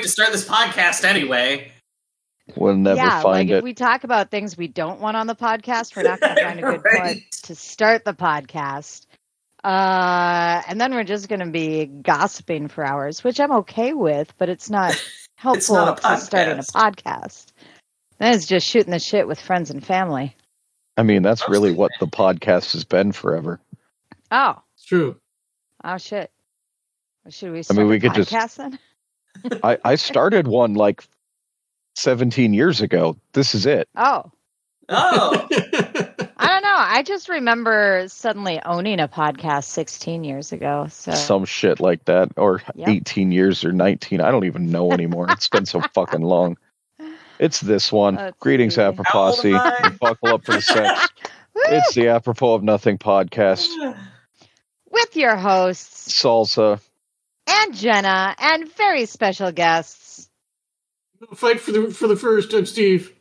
start this podcast anyway. We'll never find it. If we talk about things we don't want on the podcast, we're not going to find a good point to start the podcast. And then we're just going to be gossiping for hours, which I'm okay with, but it's not helpful to starting a podcast. Then it's just shooting the shit with friends and family. I mean, that's really what the podcast has been forever. Oh. It's true. Oh, shit. Should we start a podcast then? I started one like 17 years ago. This is it. Oh. Oh. I don't know. I just remember suddenly owning a podcast 16 years ago. So some shit like that, or 18 years or 19. I don't even know anymore. It's been so fucking long. It's this one. Greetings, Aproposse. Buckle up for the sex. It's the Apropos of Nothing podcast. With your hosts, Salsa. And Jenna. And very special guests. Fight for the first. I'm Steve.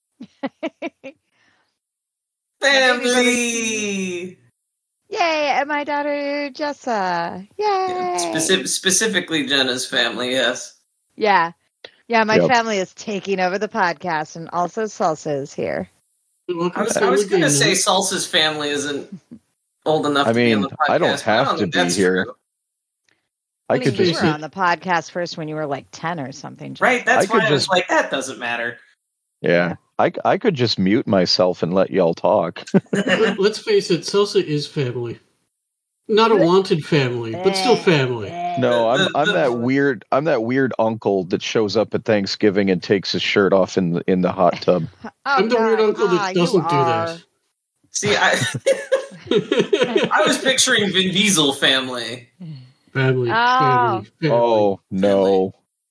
Family! Yay, and my daughter, Jessa. Yay! Specifically Jenna's family, yes. Yeah. Yeah, my family is taking over the podcast, and also Salsa is here. I was going to say Salsa's family isn't old enough to be on the podcast. I don't have to be here. True. I could just... You were on the podcast first when you were like 10 or something. Jessa. Right, that's why I was like, that doesn't matter. Yeah. I could just mute myself and let y'all talk. Let's face it, Salsa is family. Not a wanted family, but still family. No, I'm that weird uncle that shows up at Thanksgiving and takes his shirt off in the hot tub. I'm the weird uncle that doesn't do that. See, I was picturing Vin Diesel family. Family. Oh no.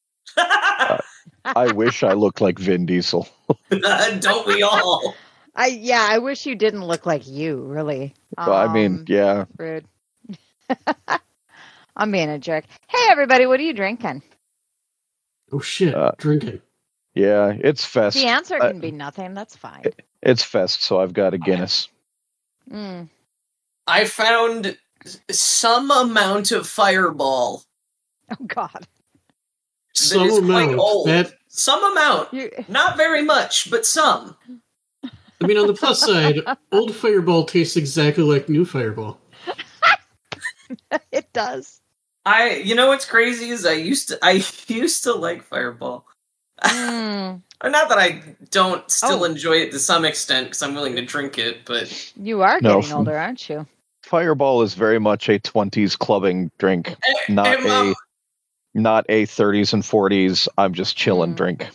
I wish I looked like Vin Diesel. Don't we all? I wish you didn't look like you, really. Well, I mean, yeah. Rude. I'm being a jerk. Hey, everybody, what are you drinking? Oh, shit. Drinking. Yeah, it's Fest. The answer can be nothing. That's fine. It's Fest, so I've got a Guinness. I found some amount of Fireball. Oh, God. Some amount. Some amount. Not very much, but some. I mean, on the plus side, old Fireball tastes exactly like new Fireball. It does. You know what's crazy is I used to like Fireball. Not that I don't still enjoy it to some extent because I'm willing to drink it, but you are getting older, aren't you? Fireball is very much a 20s clubbing drink, not a 30s and 40s. I'm just chilling drink.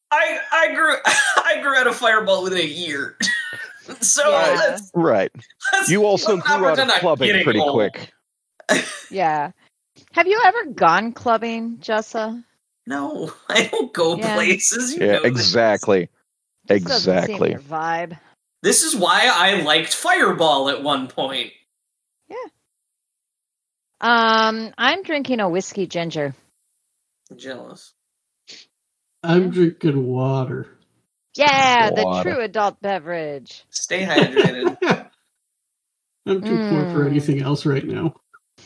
I grew out of Fireball within a year. So right. You also grew out of clubbing pretty quick. Yeah. Have you ever gone clubbing, Jessa? No, I don't go places. You know exactly. This doesn't seem your vibe. This is why I liked Fireball at one point. Yeah. I'm drinking a whiskey ginger. Jealous. I'm drinking water. Yeah, the true adult beverage. Stay hydrated. I'm too poor for anything else right now.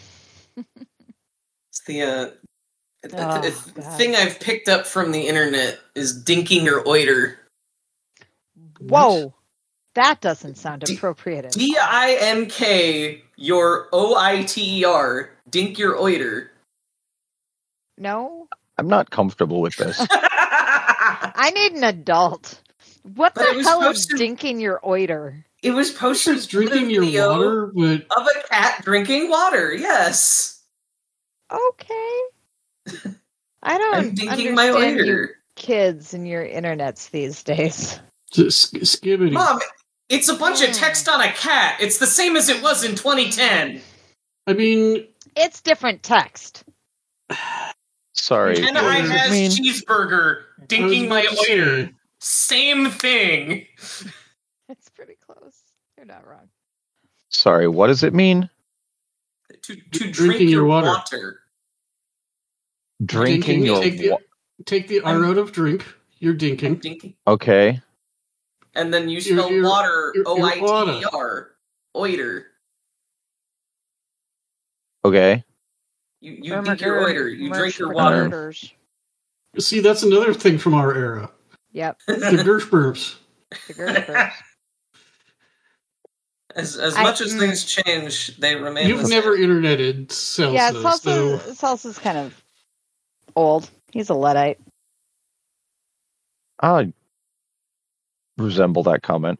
It's the thing I've picked up from the internet is dinking your oiter. Whoa, that doesn't sound appropriate. DINK your OITER. Dink your oiter. No, I'm not comfortable with this. I need an adult. What the hell is dinking your oiter? It was posted drinking your water of a cat drinking water. Yes. Okay. I don't understand my oiter. You kids and your internets these days. Skibbity. Mom, it's a bunch of text on a cat. It's the same as it was in 2010. I mean, it's different text. Sorry. Jenna has cheeseburger dinking my oiter. Same thing. It's pretty close. You're not wrong. Sorry, what does it mean? To drink your water. Drinking your water. Take the R out of drink. You're dinking. Okay. And then you spell water, OITER. Oiter. Okay. You drink your oiter. You drink your water. See, that's another thing from our era. Yep. The Gershberms. The Gershberms. As much as things change, they remain. You've never interneted Salsa. Yeah, Salsa's kind of old. He's a Luddite. I resemble that comment.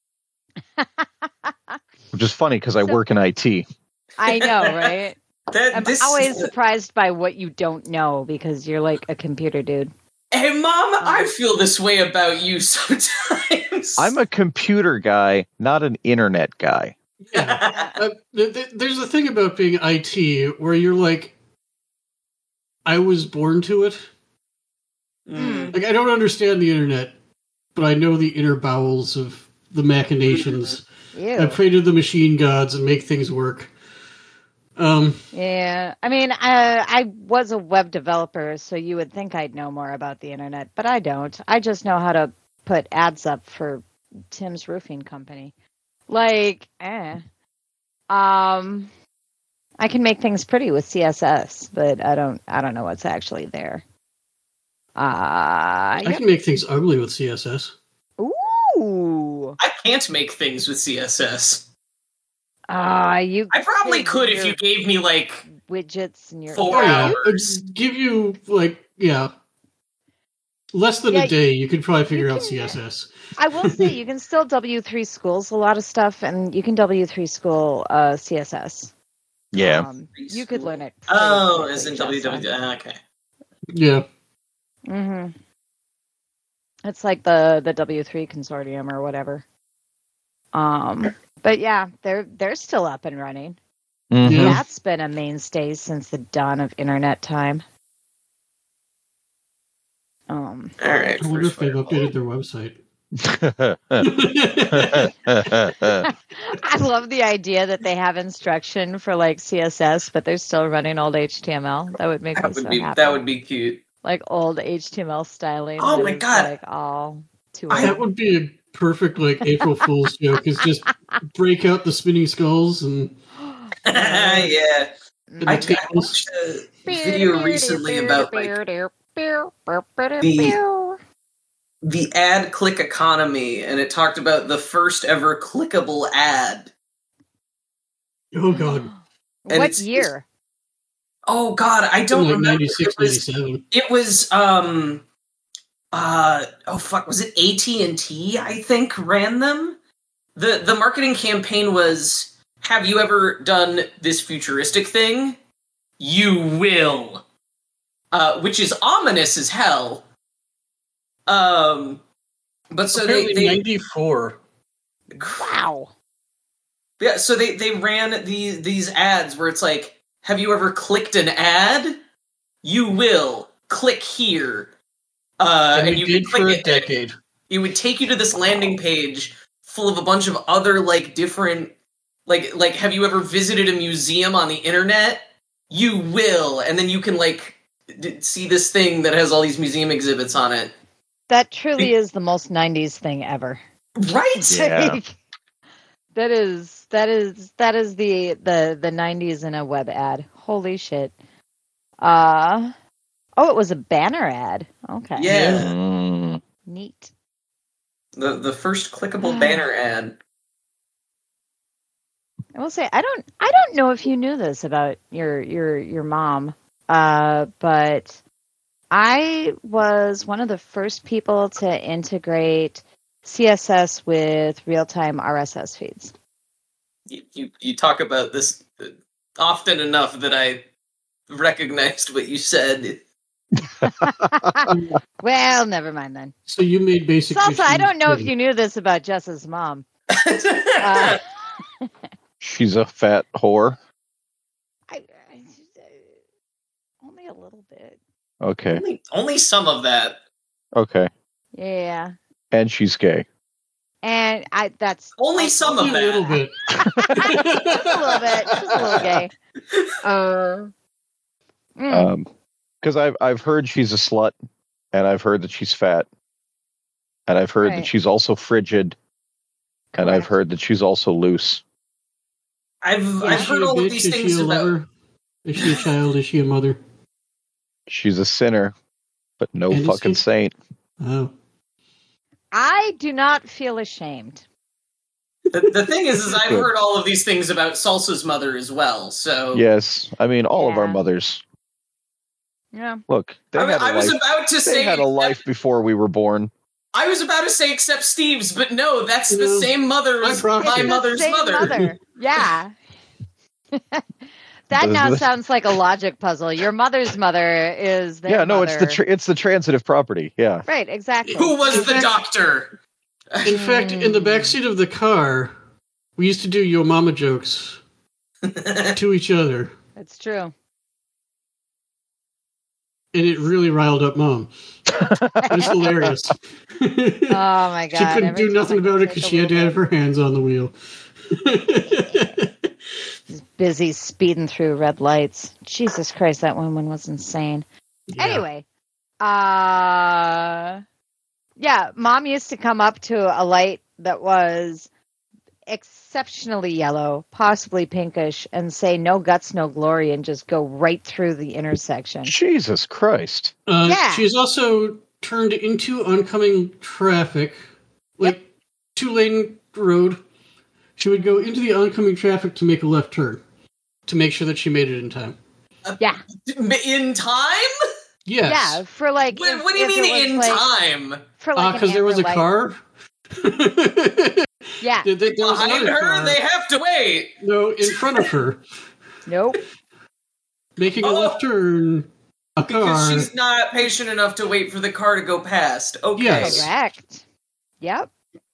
Which is funny because I work in IT. I know, right? I'm always surprised by what you don't know because you're like a computer dude. Hey, Mom, I feel this way about you sometimes. I'm a computer guy, not an internet guy. Yeah. There's a thing about being IT where you're like, I was born to it. Like, I don't understand the internet, but I know the inner bowels of the machinations. I pray to the machine gods and make things work. Yeah, I mean, I was a web developer, so you would think I'd know more about the internet, but I don't. I just know how to put ads up for Tim's Roofing Company. Like, I can make things pretty with CSS, but I don't know what's actually there. I can make things ugly with CSS. Ooh! I can't make things with CSS. I probably could if you gave me like widgets and your 4 hours. Give you less than a day. You could probably figure out CSS. I will say you can still W3 schools a lot of stuff, and you can W3 school CSS. Yeah, you could learn it. As in WWW. Okay. Yeah. Mm-hmm. It's like the W3 consortium or whatever. But yeah, they're still up and running. Mm-hmm. That's been a mainstay since the dawn of internet time. All right. I wonder if they've updated their website. I love the idea that they have instruction for like CSS, but they're still running old HTML. That would make me so happy. That would be cute. Like old HTML styling. Oh my god! Like all too. That would be a perfect like April Fool's joke. Is just break out the spinning skulls and. Yeah. I watched a video recently about like the ad click economy, and it talked about the first ever clickable ad. Oh god! And what year? Oh god, I don't remember. 96, 97. It was was it AT&T, I think, ran them? The marketing campaign was, have you ever done this futuristic thing? You will. Which is ominous as hell. But so apparently they 94. Wow. Yeah, so they ran these ads where it's like, have you ever clicked an ad? You will. Click here. And you can click for it. A decade. It would take you to this landing page full of a bunch of other like different like have you ever visited a museum on the internet? You will. And then you can like see this thing that has all these museum exhibits on it. That truly is the most 90s thing ever. Right? Yeah. That is the 90s in a web ad. Holy shit. It was a banner ad. Okay. Yeah. Neat. The first clickable banner ad. I will say I don't know if you knew this about your mom, but I was one of the first people to integrate CSS with real-time RSS feeds. You talk about this often enough that I recognized what you said. Well, never mind then. So you made basic. Salsa, I don't know if you knew this about Jess's mom. She's a fat whore. Only a little bit. Okay. Only some of that. Okay. Yeah. And she's gay. And that's only some of that. A little bit. Just a little bit. Just a little gay. Because I've heard she's a slut, and I've heard that she's fat, and I've heard that she's also frigid, and I've heard that she's also loose. I've heard all of these things about. Is she a child? Is she a mother? She's a sinner. but no fucking saint. Oh. I do not feel ashamed. The thing is I've heard all of these things about Salsa's mother as well. So yes, I mean all of our mothers. Yeah. Look, I was about to say they had a life before we were born. I was about to say except Steve's, but no, that's the same mother as my mother's mother. Yeah. That now sounds like a logic puzzle. Your mother's mother is their mother. It's the transitive property. Yeah. Right, exactly. Who was the doctor? In fact, in the backseat of the car, we used to do yo mama jokes to each other. That's true. And it really riled up Mom. It was hilarious. Oh my God. She couldn't do nothing about it because she had to have her hands on the wheel. He's busy speeding through red lights. Jesus Christ, that woman was insane. Yeah. Anyway, Mom used to come up to a light that was exceptionally yellow, possibly pinkish, and say "no guts, no glory," and just go right through the intersection. Jesus Christ! She's also turned into oncoming traffic, like 2-lane road. She would go into the oncoming traffic to make a left turn, to make sure that she made it in time. In time? Yes. Yeah, for like... What do you mean in time? For like because there was a car? Yeah. There was behind her, car. they have to wait. No, in front of her. Nope. Making a left turn, a car. Because she's not patient enough to wait for the car to go past. Okay. Yes. Correct. Yep.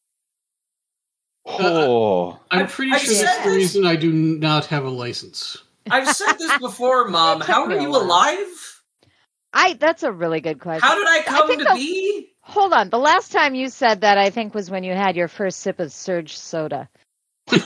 I'm pretty sure that's the reason I do not have a license. I've said this before, Mom. How are you alive? That's a really good question. How did I come to be? Hold on. The last time you said that, I think, was when you had your first sip of Surge soda. I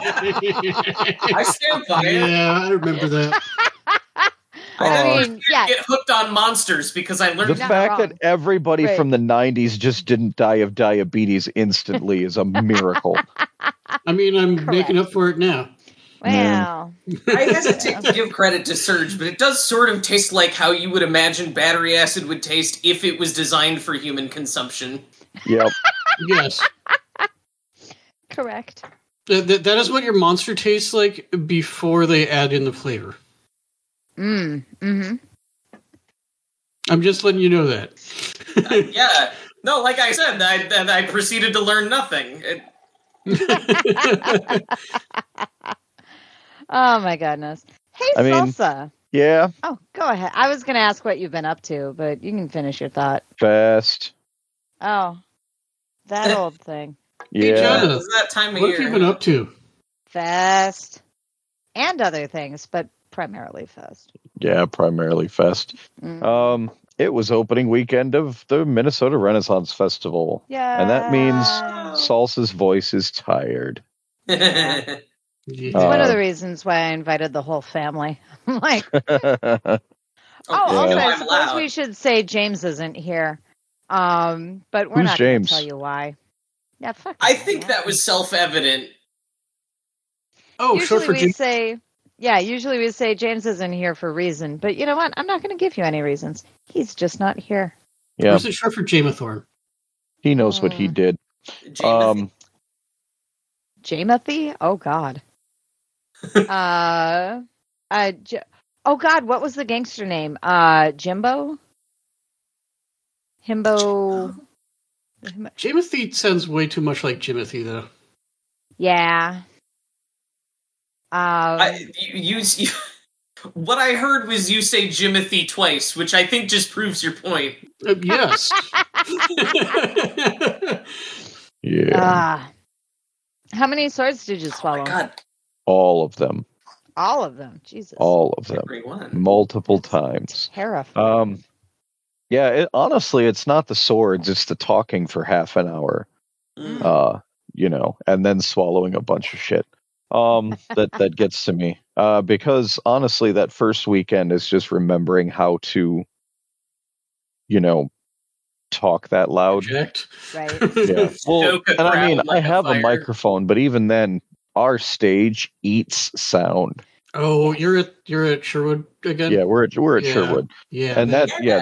stand by it. Yeah, I remember that. I didn't get hooked on Monsters because I learned the fact that everybody from the 90s just didn't die of diabetes instantly is a miracle. I mean, I'm making up for it now. Wow. I hesitate to give credit to Surge, but it does sort of taste like how you would imagine battery acid would taste if it was designed for human consumption. Yep. Yes. Correct. That is what your Monster tastes like before they add in the flavor. Mm-hmm. I'm just letting you know that. Yeah. No, like I said, I proceeded to learn nothing. Oh, my goodness. Hey, Salsa. Yeah? Oh, go ahead. I was going to ask what you've been up to, but you can finish your thought. Fast. Oh, that old thing. Yeah. Hey, Jonathan, it's that time of what year. have you been up to? Fast. And other things, but primarily Fest. Yeah, primarily Fest. Mm. It was opening weekend of the Minnesota Renaissance Festival. Yeah. And that means Salsa's voice is tired. It's one of the reasons why I invited the whole family. I'm like, also, I suppose we should say James isn't here. But we're not going to tell you why. Yeah, fuck. I think that was self-evident. Oh, usually we say James isn't here for a reason. But you know what? I'm not going to give you any reasons. He's just not here. Yeah. Or is it short for Jamathorn? He knows what he did. Jamathy? Oh, God. Oh, God, what was the gangster name? Jimbo? Himbo? Jimothy sounds way too much like Jimothy, though. Yeah. What I heard was you say Jimothy twice, which I think just proves your point. Yes. Yeah. How many swords did you swallow? Oh my God. All of them. All of them. Jesus. All of them. Multiple times. Terrifying. Yeah, honestly, it's not the swords, it's the talking for half an hour. And then swallowing a bunch of shit. That gets to me. Because honestly, that first weekend is just remembering how to, talk that loud. Project. Right. Yeah. Well, and I mean, I have a microphone, but even then, our stage eats sound. Oh, yes. you're at Sherwood again? Yeah, we're at Sherwood. Yeah. And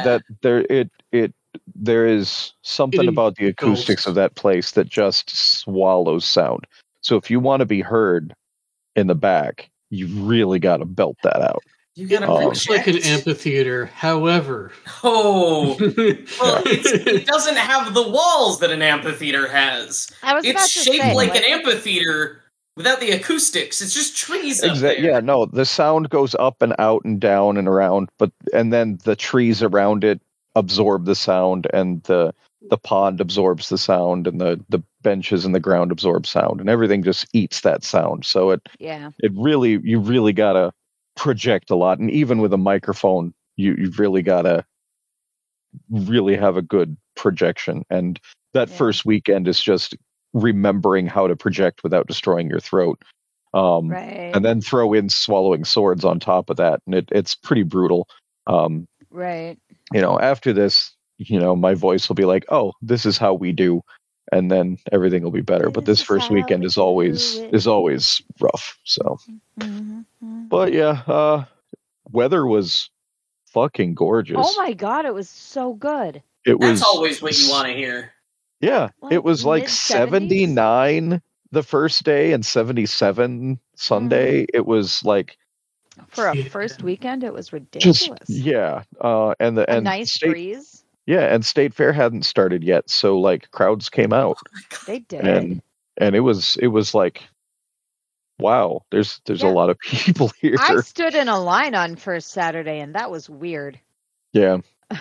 there is something about the acoustics of that place that just swallows sound. So if you want to be heard in the back, you really got to belt that out. It looks like an amphitheater, however. Oh, well, it doesn't have the walls that an amphitheater has. It's shaped like an amphitheater without the acoustics. It's just trees up there. Yeah, no, the sound goes up and out and down and around, and then the trees around it absorb the sound, and the pond absorbs the sound, and the benches and the ground absorb sound, and everything just eats that sound. So you really gotta project a lot, and even with a microphone, you've really gotta really have a good projection. And that first weekend is just remembering how to project without destroying your throat. And then throw in swallowing swords on top of that, and it's pretty brutal. Right. After this, my voice will be like, oh, this is how we do, and then everything will be better. But this first weekend is always rough. So, but yeah, weather was fucking gorgeous. Oh my god, it was so good. That's always what you want to hear. Yeah, it was like 79 the first day and 77 Sunday. It was like, for a first weekend, it was ridiculous. And a nice breeze. Yeah, and State Fair hadn't started yet, so like crowds came out. They did, and it was like, wow, there's a lot of people here. I stood in a line on first Saturday, and that was weird. Yeah.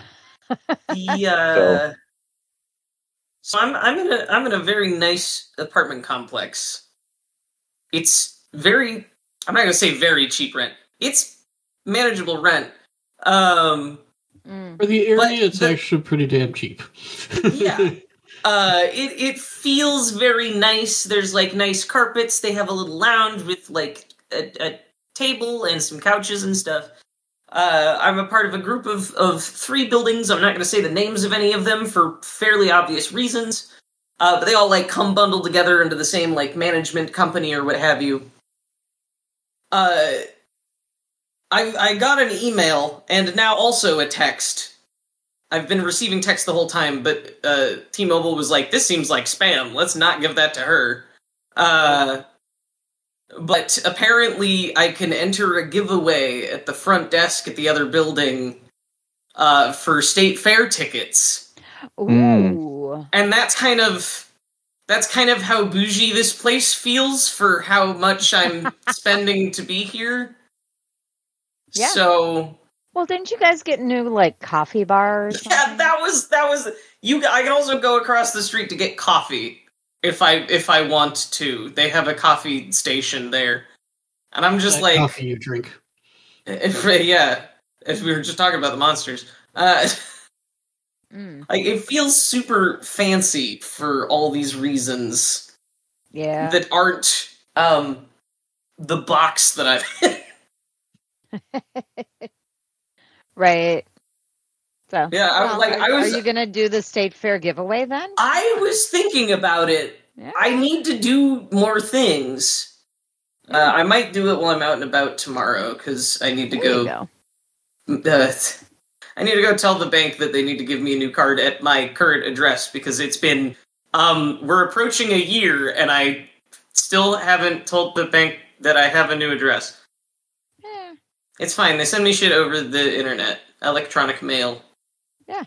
So I'm in a very nice apartment complex. It's I'm not gonna say very cheap rent. It's manageable rent. For the area, it's actually pretty damn cheap. Yeah. It feels very nice. There's like nice carpets. They have a little lounge with like a table and some couches and stuff. I'm a part of a group of 3 buildings. I'm not going to say the names of any of them for fairly obvious reasons. But they all like come bundled together into the same like management company or what have you. I got an email and now also a text. I've been receiving text the whole time, but T-Mobile was like, this seems like spam. Let's not give that to her. But apparently I can enter a giveaway at the front desk at the other building for State Fair tickets. Ooh. And that's kind of how bougie this place feels for how much I'm spending to be here. Yeah. So, well, didn't you guys get new like coffee bar or something? Yeah, that was I can also go across the street to get coffee if I want to. They have a coffee station there. And I'm just like, coffee you drink. If we were just talking about the monsters. Like it feels super fancy for all these reasons. Yeah. That aren't the box that I've Right. So yeah, are you gonna do the State Fair giveaway then? I was thinking about it. Yeah. I need to do more things. I might do it while I'm out and about tomorrow because I need to go. I need to go tell the bank that they need to give me a new card at my current address because it's been we're approaching a year and I still haven't told the bank that I have a new address. Yeah. It's fine. They send me shit over the internet, electronic mail. Yeah.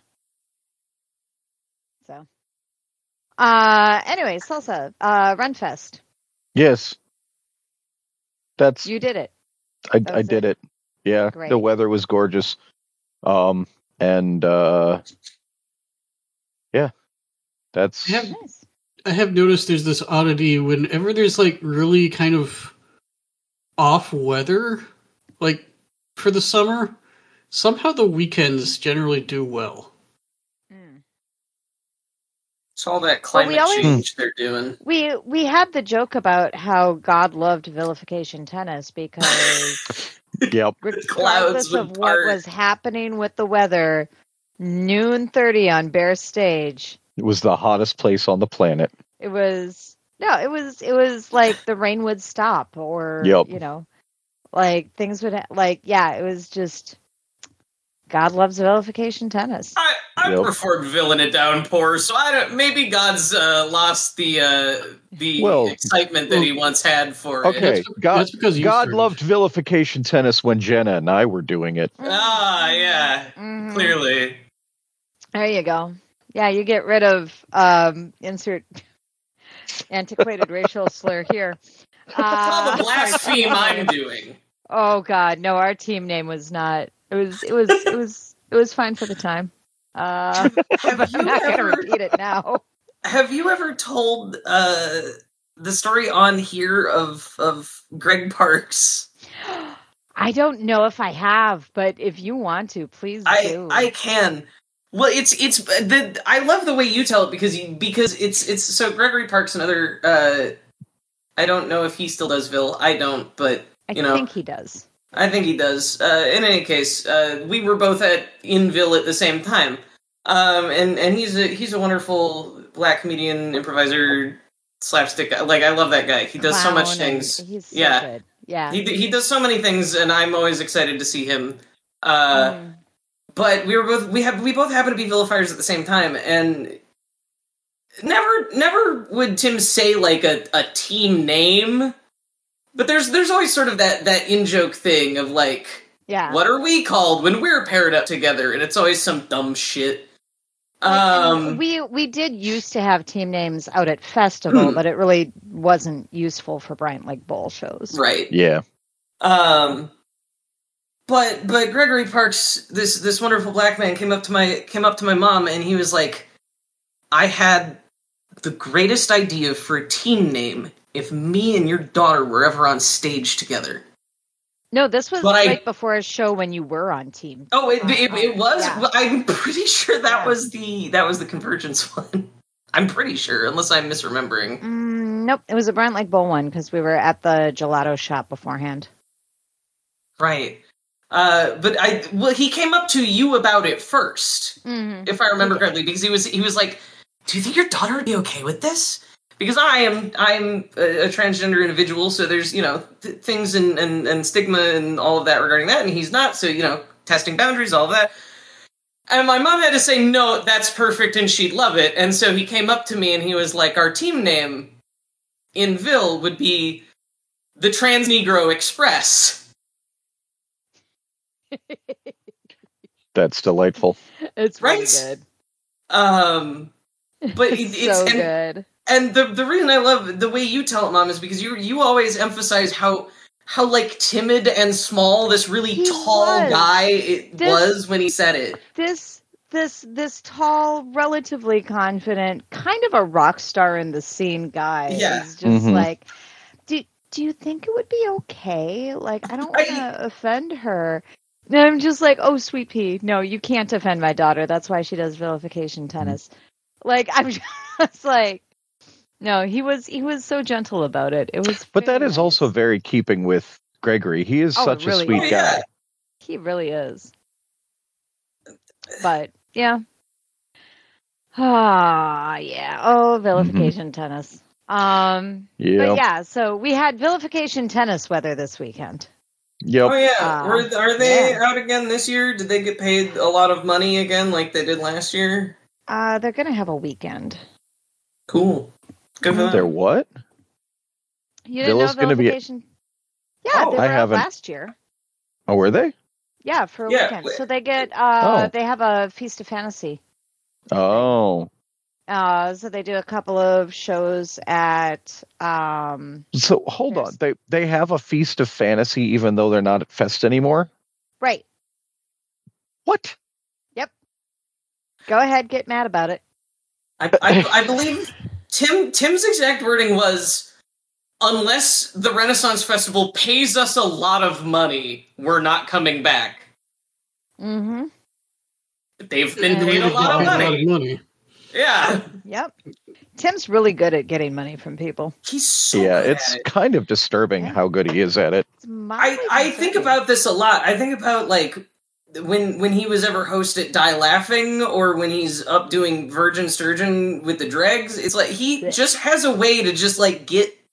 So. Anyway, Salsa, Renfest. Yes. You did it. I did it. Yeah. Great. The weather was gorgeous. Yeah. That's nice. I have noticed there's this oddity whenever there's like really kind of off weather, like for the summer, somehow the weekends generally do well. It's all that climate change they're doing. We had the joke about how God loved vilification tennis because regardless of what was happening with the weather, noon 30 on Bear Stage. It was the hottest place on the planet. It was like the rain would stop or Like things would it was just God loves vilification tennis. I preferred Vil in a downpour, so I don't. Maybe God's lost the excitement that he once had for it. Okay, God loved vilification tennis when Jenna and I were doing it. Yeah, clearly. There you go. Yeah, you get rid of insert antiquated racial slur here. All the blaspheme I'm doing. Oh God, no! Our team name was not. It was fine for the time. But I'm not going to repeat it now. Have you ever told the story on here of Greg Parks? I don't know if I have, but if you want to, please do. I can. Well, I love the way you tell it because it's so Gregory Parks, another. I don't know if he still does Vil. I don't, but I think he does. I think he does. In any case, we were both in Vil at the same time, and he's a wonderful black comedian, improviser, slapstick. Like I love that guy. He does so much things. He's so good. Yeah, he does so many things, and I'm always excited to see him. But we both happen to be vilifiers at the same time, and never would Tim say like a team name. But there's always sort of that in-joke thing of like, what are we called when we're paired up together? And it's always some dumb shit. We did used to have team names out at festival, but it really wasn't useful for Bryant Lake Bowl shows. Right. Yeah. But Gregory Parks, this wonderful black man came up to my mom and he was like, I had the greatest idea for a team name if me and your daughter were ever on stage together. No, this was right before a show when you were on team. Oh, it was? Yeah. I'm pretty sure that was the Convergence one. I'm pretty sure, unless I'm misremembering. Nope, it was a Bryant Lake Bowl one because we were at the gelato shop beforehand. Right. But he came up to you about it first, if I remember correctly, because he was like, do you think your daughter would be okay with this? Because I'm a transgender individual, so there's, things and stigma and all of that regarding that, and he's not, so, testing boundaries, all of that. And my mom had to say, no, that's perfect, and she'd love it. And so he came up to me and he was like, our team name in Vil would be the Trans Negro Express. That's delightful. It's really good. But it's so good. And the reason I love the way you tell it, Mom, is because you always emphasize how like timid and small this really tall guy was when he said it. This tall, relatively confident, kind of a rock star in the scene guy. Yeah. He's just like, do you think it would be okay? Like, I don't want to offend her. And I'm just like, oh, sweet pea. No, you can't offend my daughter. That's why she does vilification tennis. Like, I'm just like, no, he was so gentle about it. It was, but that is also very keeping with Gregory. He is such a sweet guy. Yeah. He really is. But yeah, yeah. Oh, vilification tennis. Yeah. But yeah, so we had vilification tennis weather this weekend. Yep. Oh yeah. Are they out again this year? Did they get paid a lot of money again, like they did last year? They're gonna have a weekend. Cool. Good for them. They're what? You didn't know vilification? Yeah, they were out last year. Oh, were they? Yeah, for a weekend. So they get they have a Feast of Fantasy. Oh. So they do a couple of shows at So hold on. They have a Feast of Fantasy even though they're not at Fest anymore? Right. What? Yep. Go ahead, get mad about it. I believe Tim's exact wording was, unless the Renaissance Festival pays us a lot of money, we're not coming back. Mm-hmm. They've been paid a lot of money. Yeah. Yep. Tim's really good at getting money from people. He's so good it's kind of disturbing how good he is at it. I think about this a lot. I think about like when he was ever host at Die Laughing, or when he's up doing Virgin Sturgeon with the Dregs. It's like he just has a way to just like get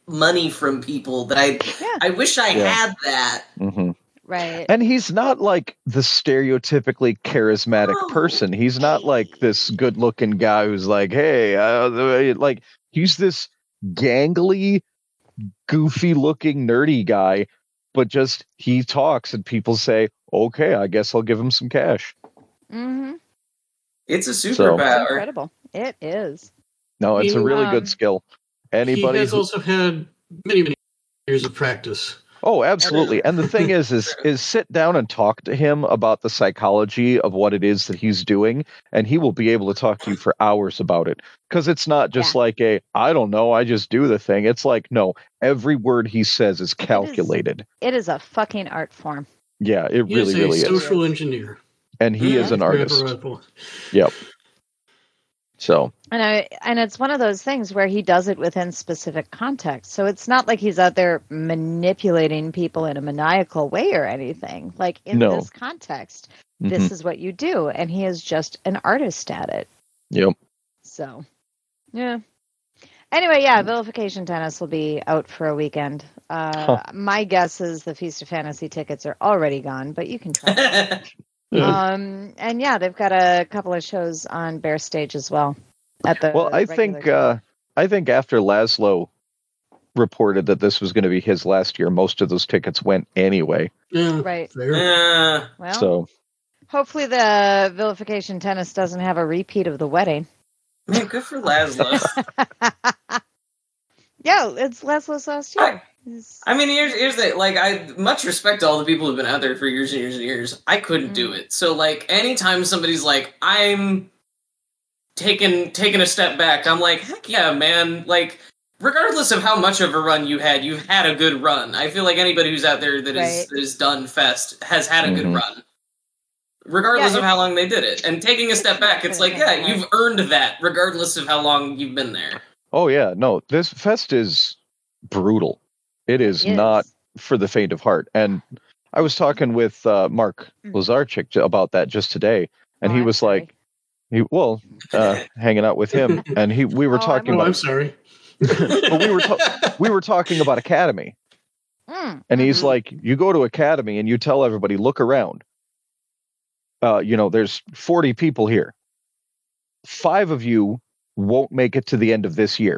money from people that I wish I had that. Mm-hmm. Right. And he's not like the stereotypically charismatic person. He's not like this good-looking guy who's like, hey, like he's this gangly, goofy-looking, nerdy guy, but just he talks and people say, okay, I guess I'll give him some cash. Mm-hmm. It's a superpower. It's incredible. It is. No, it's a really good skill. Anybody he has also had many years of practice. Oh, absolutely. And the thing is sit down and talk to him about the psychology of what it is that he's doing, and he will be able to talk to you for hours about it. Because it's not just like I don't know, I just do the thing. It's like, no, every word he says is calculated. It is a fucking art form. Yeah, it really is. He's a social engineer. And he is an artist. Yep. So and it's one of those things where he does it within specific context. So it's not like he's out there manipulating people in a maniacal way or anything. Like in this context, this is what you do, and he is just an artist at it. Yep. So, yeah. Anyway, yeah, Vilification Tennis will be out for a weekend. My guess is the Feast of Fantasy tickets are already gone, but you can try. And yeah, they've got a couple of shows on Bear Stage as well. I think after Laszlo reported that this was going to be his last year, most of those tickets went anyway. Yeah, right. Well, so hopefully the Vilification Tennis doesn't have a repeat of the wedding. Man, good for Laszlo. Yeah, it's Laszlo's last year. I mean, here's the I much respect to all the people who've been out there for years and years and years. I couldn't do it. So anytime somebody's like, I'm taking a step back, I'm like, heck yeah, man. Regardless of how much of a run you've had a good run. I feel like anybody who's out there that is done Fest has had a good run. Regardless of how long they did it. And taking a step back, it's you've earned that regardless of how long you've been there. Oh yeah, no, this Fest is brutal. It is not for the faint of heart. And I was talking with Mark Lazarchik about that just today, and he was like, hanging out with him, and we were talking about. I'm sorry. But we were talking about Academy, and he's like, you go to Academy and you tell everybody, look around. There's 40 people here. 5 of you won't make it to the end of this year.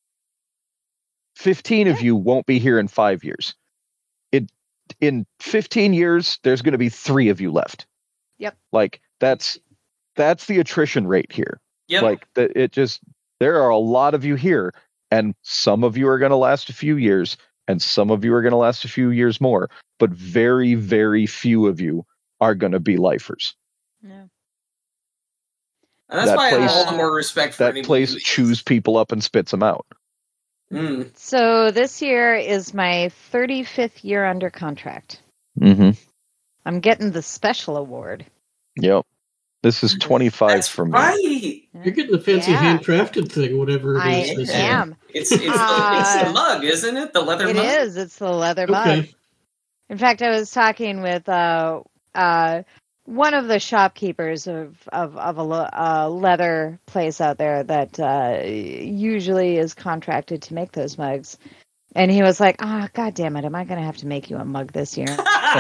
15 of you won't be here in 5 years. In 15 years, there's going to be 3 of you left. Yep. That's the attrition rate here. Yep. There are a lot of you here, and some of you are going to last a few years, and some of you are going to last a few years more, but very, very few of you are going to be lifers. Yeah. And that's why I have all the more respect for that place chews people up and spits them out. So this year is my 35th year under contract. Mm-hmm. I'm getting the special award. Yep. This is 25 for me. Right. You're getting the fancy handcrafted thing, whatever it is. I am. It's the mug, isn't it? The leather mug? It is. It's the leather mug. In fact, I was talking with one of the shopkeepers of a leather place out there that usually is contracted to make those mugs. And he was like, God damn it, am I going to have to make you a mug this year?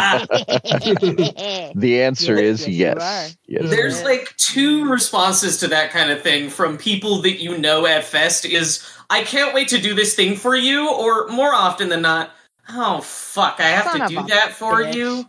The answer is yes. There's 2 responses to that kind of thing from people that you know at Fest is, I can't wait to do this thing for you, or more often than not, oh, fuck, I have to do that for you?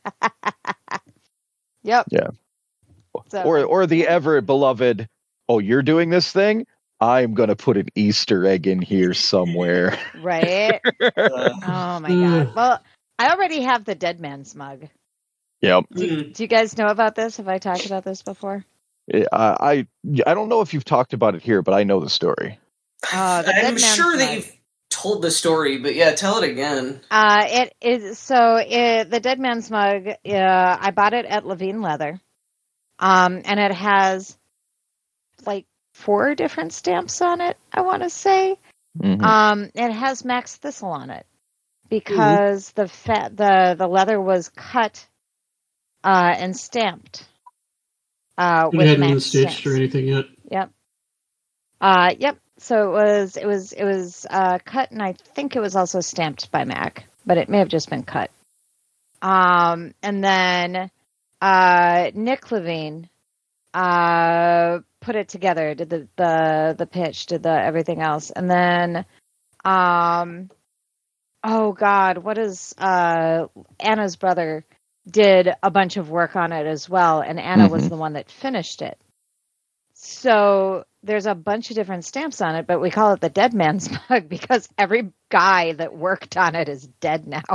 Yep. Yeah. So, or the ever beloved, oh, you're doing this thing? I'm going to put an Easter egg in here somewhere. Right? Oh, my God. Well, I already have the Dead Man's mug. Yep. Do you guys know about this? Have I talked about this before? I don't know if you've talked about it here, but I know the story. I'm sure that you've told the story, but yeah, tell it again. It is the Dead Man's mug. I bought it at Levine Leather, and it has 4 different stamps on it. I want to say, it has Max Thistle on it because the leather was cut and stamped. It hadn't been stitched or anything yet. Yep. Yep. So it was cut, and I think it was also stamped by Mac, but it may have just been cut. And then Nick Levine put it together, did the pitch, did the everything else, and then oh God, what is Anna's brother did a bunch of work on it as well, and Anna was the one that finished it. So there's a bunch of different stamps on it, but we call it the dead man's mug because every guy that worked on it is dead now.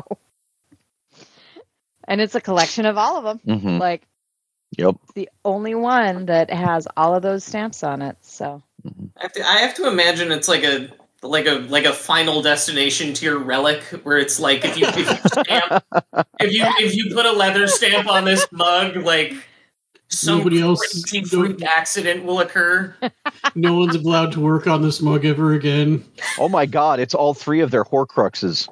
And it's a collection of all of them. Mm-hmm. Like, yep, it's the only one that has all of those stamps on it. So I have to imagine it's like a Final Destination tier relic where it's like if you put a leather stamp on this mug, like some crazy freak accident will occur. No one's allowed to work on this mug ever again. Oh my God! It's all three of their Horcruxes.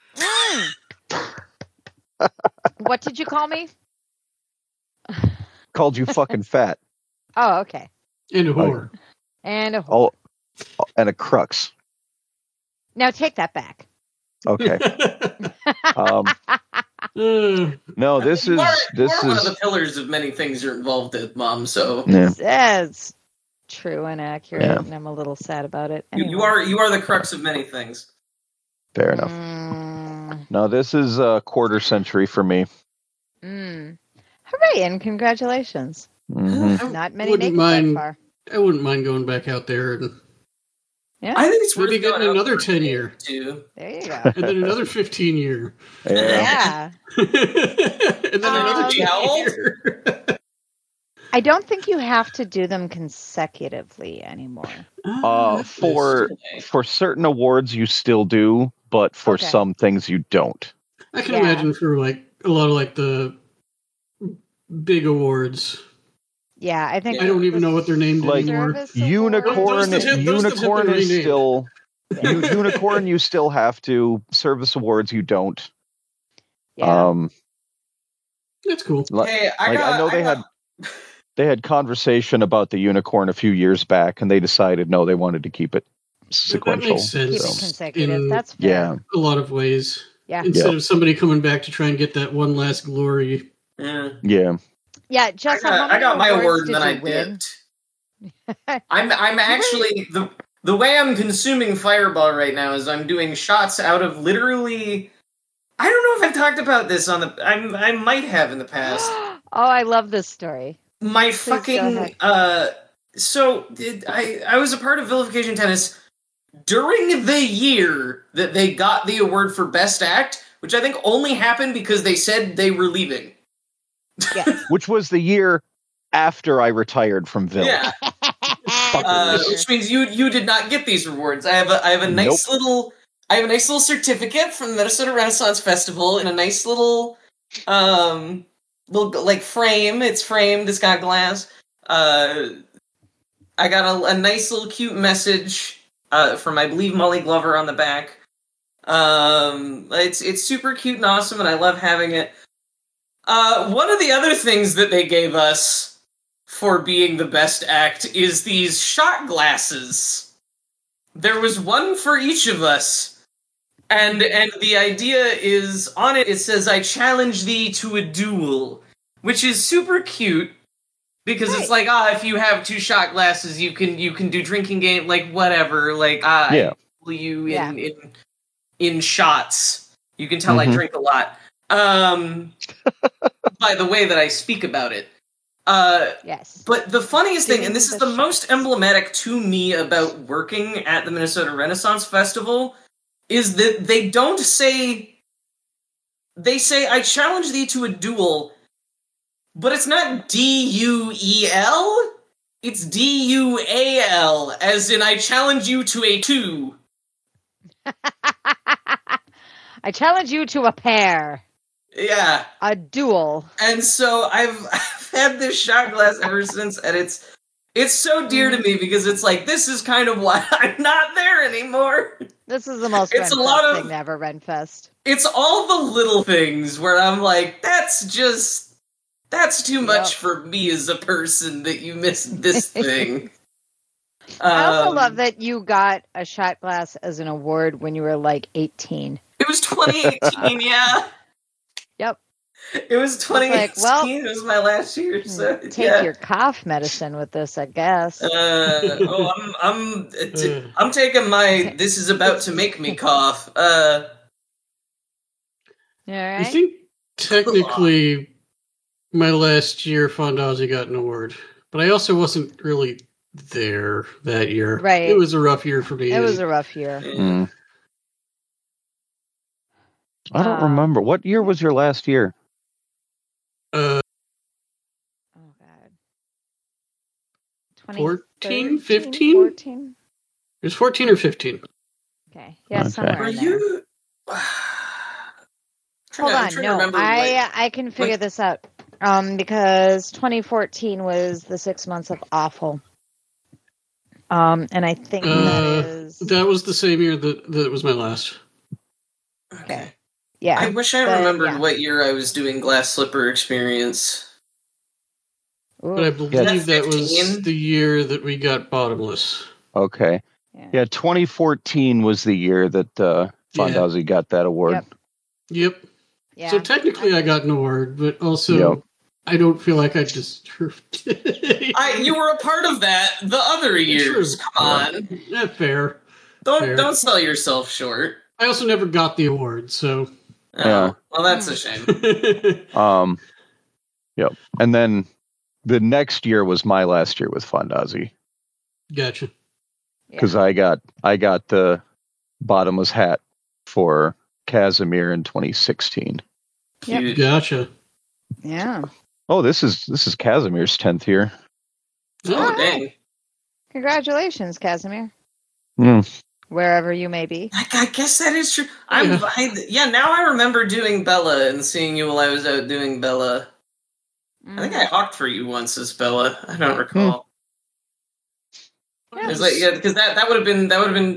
What did you call me? Called you fucking fat. Oh, okay. And a whore. And a whore. Oh, and a crux. Now take that back. Okay. No, this is one of the pillars of many things you're involved in, Mom. So that's true and accurate, yeah. And I'm a little sad about it. Anyway. You are the crux of many things. Fair enough. No, this is a quarter century for me. Hooray, and congratulations. Mm-hmm. Not many make it that far. I wouldn't mind going back out there and I think it's maybe getting another 10 year. There you go. And then another 15 year. Yeah. And then another 10 year. I don't think you have to do them consecutively anymore. For certain awards you still do, but for some things you don't. I can imagine for like a lot of like the big awards. Yeah, I think I don't even know what they're named anymore. Unicorn is still Unicorn. You still have to. Service awards you don't. Yeah. That's cool. Hey, I know they had conversation about the Unicorn a few years back, and they decided no, they wanted to keep it sequential. That makes sense. Keep it consecutive. That's fair. Yeah, a lot of ways. Yeah. Instead of somebody coming back to try and get that one last glory. Yeah. Yeah, Justin, I got my award and then I dipped. I'm actually the way I'm consuming Fireball right now is I'm doing shots out of literally. I don't know if I've talked about this on the. I might have in the past. Oh, I love this story. My fucking so I was a part of Vilification Tennis during the year that they got the award for Best Act, which I think only happened because they said they were leaving. Yes. Which was the year after I retired from Vil. Yeah. Which means you did not get these rewards. I have a nice little certificate from the Minnesota Renaissance Festival in a nice little like frame. It's framed. It's got glass. I got a nice little cute message from I believe Molly Glover on the back. It's super cute and awesome, and I love having it. One of the other things that they gave us for being the best act is these shot glasses. There was one for each of us. And the idea is, on it says, I challenge thee to a duel. Which is super cute. Because it's like, if you have two shot glasses, you can do drinking game, like, whatever. Like, I duel you in shots. You can tell I drink a lot. By the way that I speak about it. Yes. But the funniest thing, and this is the most emblematic to me about working at the Minnesota Renaissance Festival, is that they don't say... They say, I challenge thee to a duel, but it's not D-U-E-L, it's D-U-A-L, as in I challenge you to a two. I challenge you to a pair. Yeah. A duel. And so I've had this shot glass ever since, and it's so dear to me because it's like, this is kind of why I'm not there anymore. This is the most Renfest thing to ever, Renfest. It's all the little things where I'm like, that's too much for me as a person that you missed this thing. I also love that you got a shot glass as an award when you were like 18. It was 2018, yeah. Yep. It was 2018. Like, well, it was my last year. So take your cough medicine with this, I guess. I'm taking my. This is about to make me cough. All right. I think technically my last year, Fondazi got an award, but I also wasn't really there that year. Right. It was a rough year for me. It was a rough year. Mm. I don't remember. What year was your last year? Oh, God. 14, 15? 14? It was 14 or 15. Okay. Yeah, somewhere Are in there. you... Hold on. No, I can figure this out. Because 2014 was the 6 months of Awful. And I think that was the same year that it was my last. Okay. Yeah. I wish I remembered what year I was doing Glass Slipper Experience. Ooh. But I believe that was the year that we got Bottomless. Okay. Yeah, 2014 was the year that Fondazi got that award. Yep. Yeah. So technically I got an award, but also I don't feel like I deserved it. You were a part of that the other years. True. Come on. Yeah, fair. Don't sell yourself short. I also never got the award, so... Yeah. Well, that's a shame. Yep. And then the next year was my last year with Fondazi. Gotcha. Because I got the bottomless hat for Casimir in 2016. Yep. Gotcha. Yeah. Oh, this is Casimir's 10th year. Oh, dang. Congratulations, Casimir. Wherever you may be. I guess that is true. Now I remember doing Bella and seeing you while I was out doing Bella. I think I hawked for you once as Bella. I don't recall. Because that would have been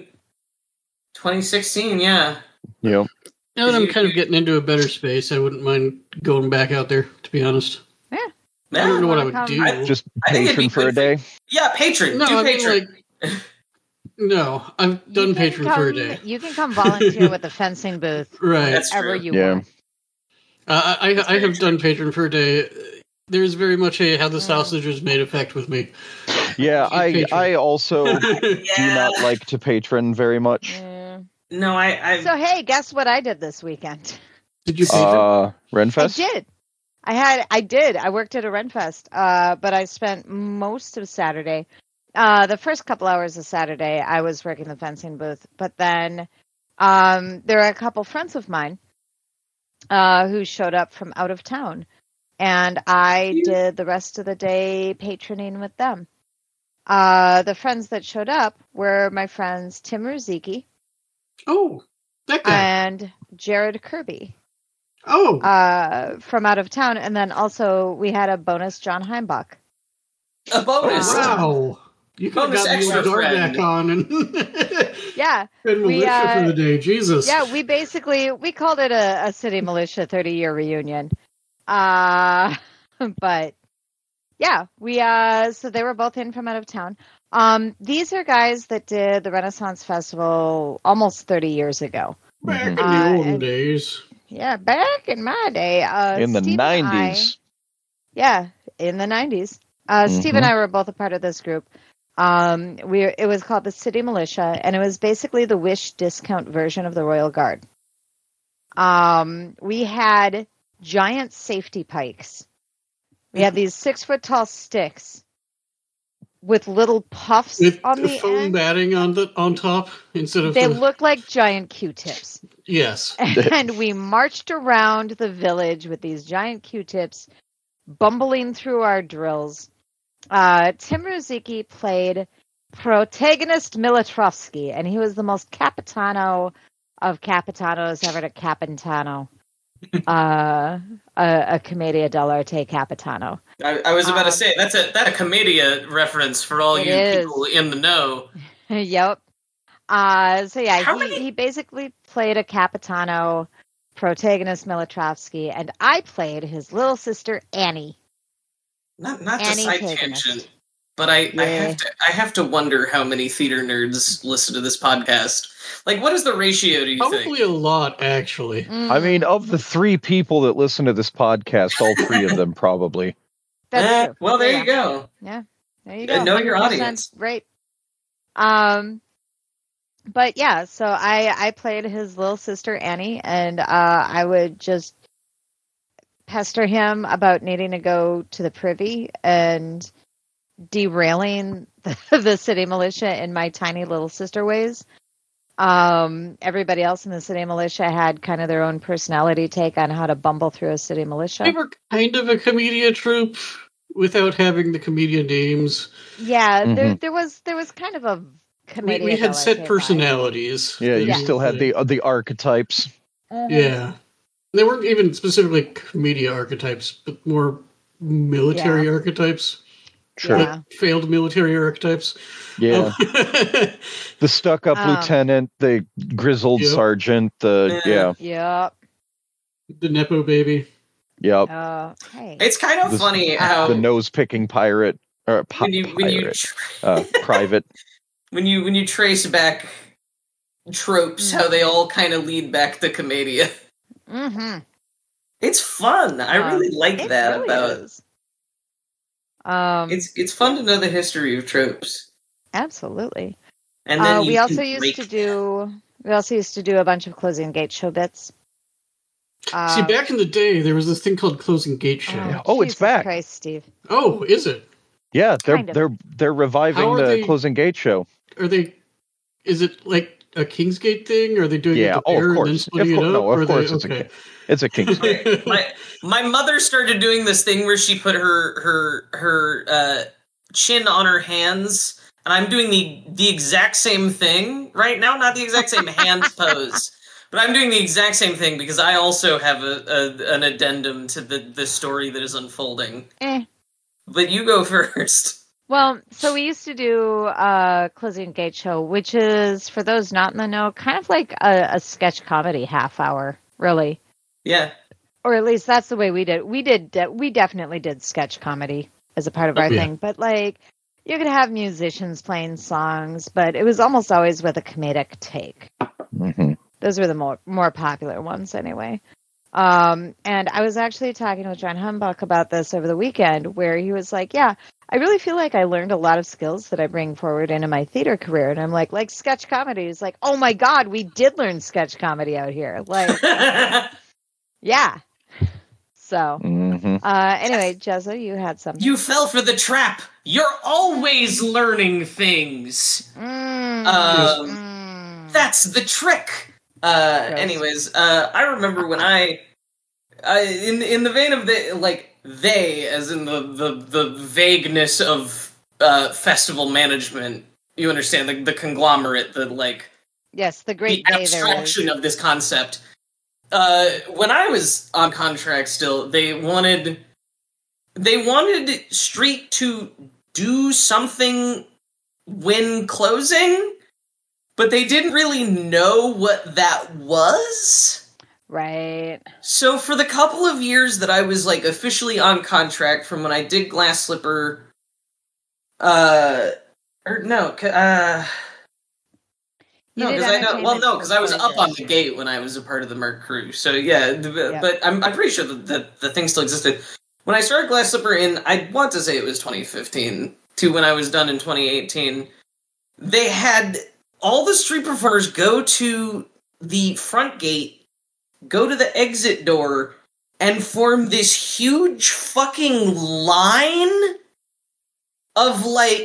2016. Yeah. Yep. Now that I'm kind of getting into a better space, I wouldn't mind going back out there. To be honest. Yeah. I don't know what I would do. Just patron for a day. Yeah, patron. No, do patron. No, I've done patron for a day. You can come volunteer with the fencing booth. Right. Wherever you want. I have done patron for a day. There's very much a how the sausage is made effect with me. Yeah, I also do not like to patron very much. Yeah. No, I. So hey, guess what I did this weekend? Did you patron? Renfest? I did. I did. I worked at a Renfest, but I spent most of Saturday. The first couple hours of Saturday, I was working the fencing booth, but then there are a couple friends of mine who showed up from out of town, and I did the rest of the day patroning with them. The friends that showed up were my friends Tim Ruzicki. Oh, that guy. And Jared Kirby. Oh. From out of town, and then also we had a bonus John Heimbach. A bonus. Wow. You could have gotten your door back on and been militia for the day. Jesus. Yeah, we called it a city militia 30-year reunion. But yeah, so they were both in from out of town. These are guys that did the Renaissance Festival almost 30 years ago. Back in the olden days. Yeah, back in my day. In the 90s. In the 90s. Steve and I were both a part of this group. It was called the City Militia, and it was basically the Wish discount version of the Royal Guard. We had giant safety pikes. We had these 6-foot-tall sticks with little puffs on the foam end. batting on top instead of. They look like giant Q-tips. Yes. And we marched around the village with these giant Q-tips, bumbling through our drills. Tim Ruzicki played protagonist Militrovsky, and he was the most Capitano of Capitanos ever to Capitano. A Commedia dell'arte Capitano. I was about to say that's a Commedia reference for all you people in the know. Yep. So yeah, he basically played a Capitano, protagonist Militrovsky, and I played his little sister Annie. Not to side tangent, But I have to wonder how many theater nerds listen to this podcast. Like, what is the ratio, do you think? Probably a lot, actually. I mean, of the 3 people that listen to this podcast, all 3 of them probably. That's true. Well, there you go. Yeah, there you go. Know your audience. Right. But yeah, so I played his little sister Annie, and I would just pester him about needing to go to the privy and derailing the city militia in my tiny little sister ways. Everybody else in the city militia had kind of their own personality take on how to bumble through a city militia. They were kind of a comedian troupe without having the comedian names. Yeah, there was kind of a comedian. We had set personalities. Yeah, you still had the archetypes. Yeah. They weren't even specifically comedia archetypes, but more military archetypes. Sure. Like failed military archetypes. Yeah. The stuck-up lieutenant, the grizzled sergeant, Yep. The Nepo baby. Yep. Hey. It's kind of funny how the nose-picking pirate or private. When you trace back tropes, how they all kind of lead back to Commedia. Mm-hmm. It's fun. I really like that really about is. It's fun to know the history of tropes. Absolutely. And then we also used to do a bunch of Closing Gate show bits. See, back in the day, there was this thing called Closing Gate Show. It's back. Christ, Steve. Oh, is it? Yeah, they're reviving the Closing Gate show. Are they? Is it like a Kingsgate thing? Or are they doing it of course. and then splitting it up? No, of course okay. it's a Kingsgate. My mother started doing this thing where she put her chin on her hands, and I'm doing the exact same thing right now. Not the exact same hand pose, but I'm doing the exact same thing because I also have an addendum to the story that is unfolding. But you go first. Well, so we used to do Closing Gate Show, which is, for those not in the know, kind of like a sketch comedy half hour, really. Yeah. Or at least that's the way we did. We definitely did sketch comedy as a part of our thing. But like, you could have musicians playing songs, but it was almost always with a comedic take. Mm-hmm. Those were the more popular ones anyway. And I was actually talking with John Humbuck about this over the weekend, where he was like, yeah, I really feel like I learned a lot of skills that I bring forward into my theater career. And I'm like sketch comedy. He's like, oh my God, we did learn sketch comedy out here. Like, yeah. So, anyway, Jezza, you had something. You fell for the trap. You're always learning things. That's the trick. Anyways, I remember when I in the vein of they, as in the vagueness of festival management, you understand the conglomerate, yes, the great the abstraction of this concept. When I was on contract still, they wanted Street to do something when closing, but they didn't really know what that was. Right. So for the couple of years that I was officially on contract, from when I did Glass Slipper, because I was up on the gate when I was a part of the Merc crew. So but I'm pretty sure that the thing still existed. When I started Glass Slipper I want to say it was 2015 to when I was done in 2018, they had all the street performers go to the front gate, go to the exit door, and form this huge fucking line of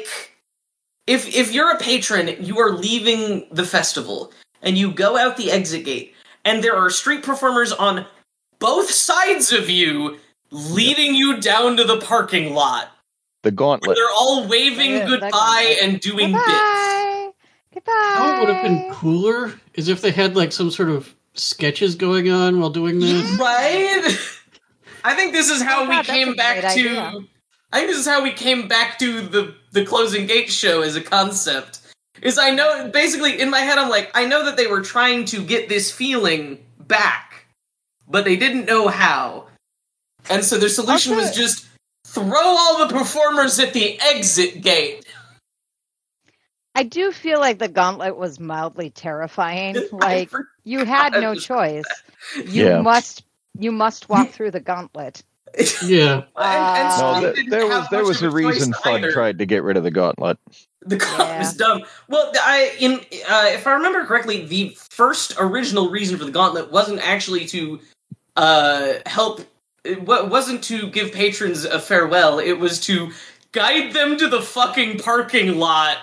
if you're a patron, you are leaving the festival, and you go out the exit gate, and there are street performers on both sides of you, leading you down to the parking lot. The gauntlet. They're all waving goodbye and doing bits. Goodbye. What would have been cooler is if they had some sort of sketches going on while doing this. Right? I think this is how we came back to... I think this is how we came back to the Closing Gate show as a concept. Is I know, basically, in my head, I'm I know that they were trying to get this feeling back, but they didn't know how. And so their solution was just Throw all the performers at the exit gate. I do feel like the gauntlet was mildly terrifying. Like, you had no choice. You must walk through the gauntlet. Yeah. No, there was a reason Fudd tried to get rid of the gauntlet. The gauntlet was dumb. Well, if I remember correctly, the first original reason for the gauntlet wasn't actually to help. It wasn't to give patrons a farewell. It was to guide them to the fucking parking lot.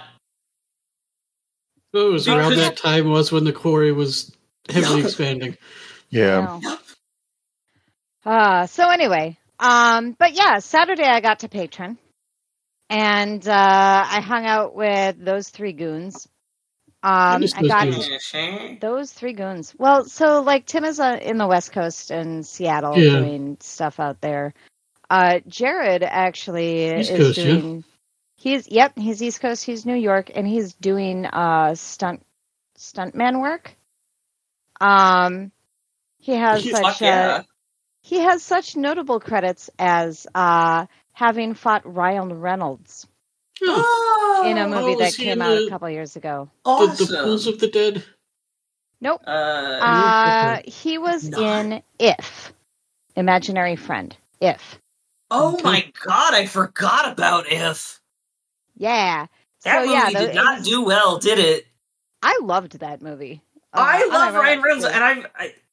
It was around that time was when the quarry was heavily expanding. Yeah. So anyway, but yeah, Saturday I got to Patron, and I hung out with those three goons. Those three goons. Well, so like Tim is in the West Coast in Seattle doing stuff out there. Jared actually is doing. Yeah. He's East Coast. He's New York, and he's doing stuntman work. He has such notable credits as having fought Ryan Reynolds in a movie that came out a couple years ago. Awesome. The Pools of the Dead? Nope. He was in If. Imaginary Friend. If. Oh my god, I forgot about If. Yeah. That movie did not do well, did it? I loved that movie. I love Ryan Reynolds, and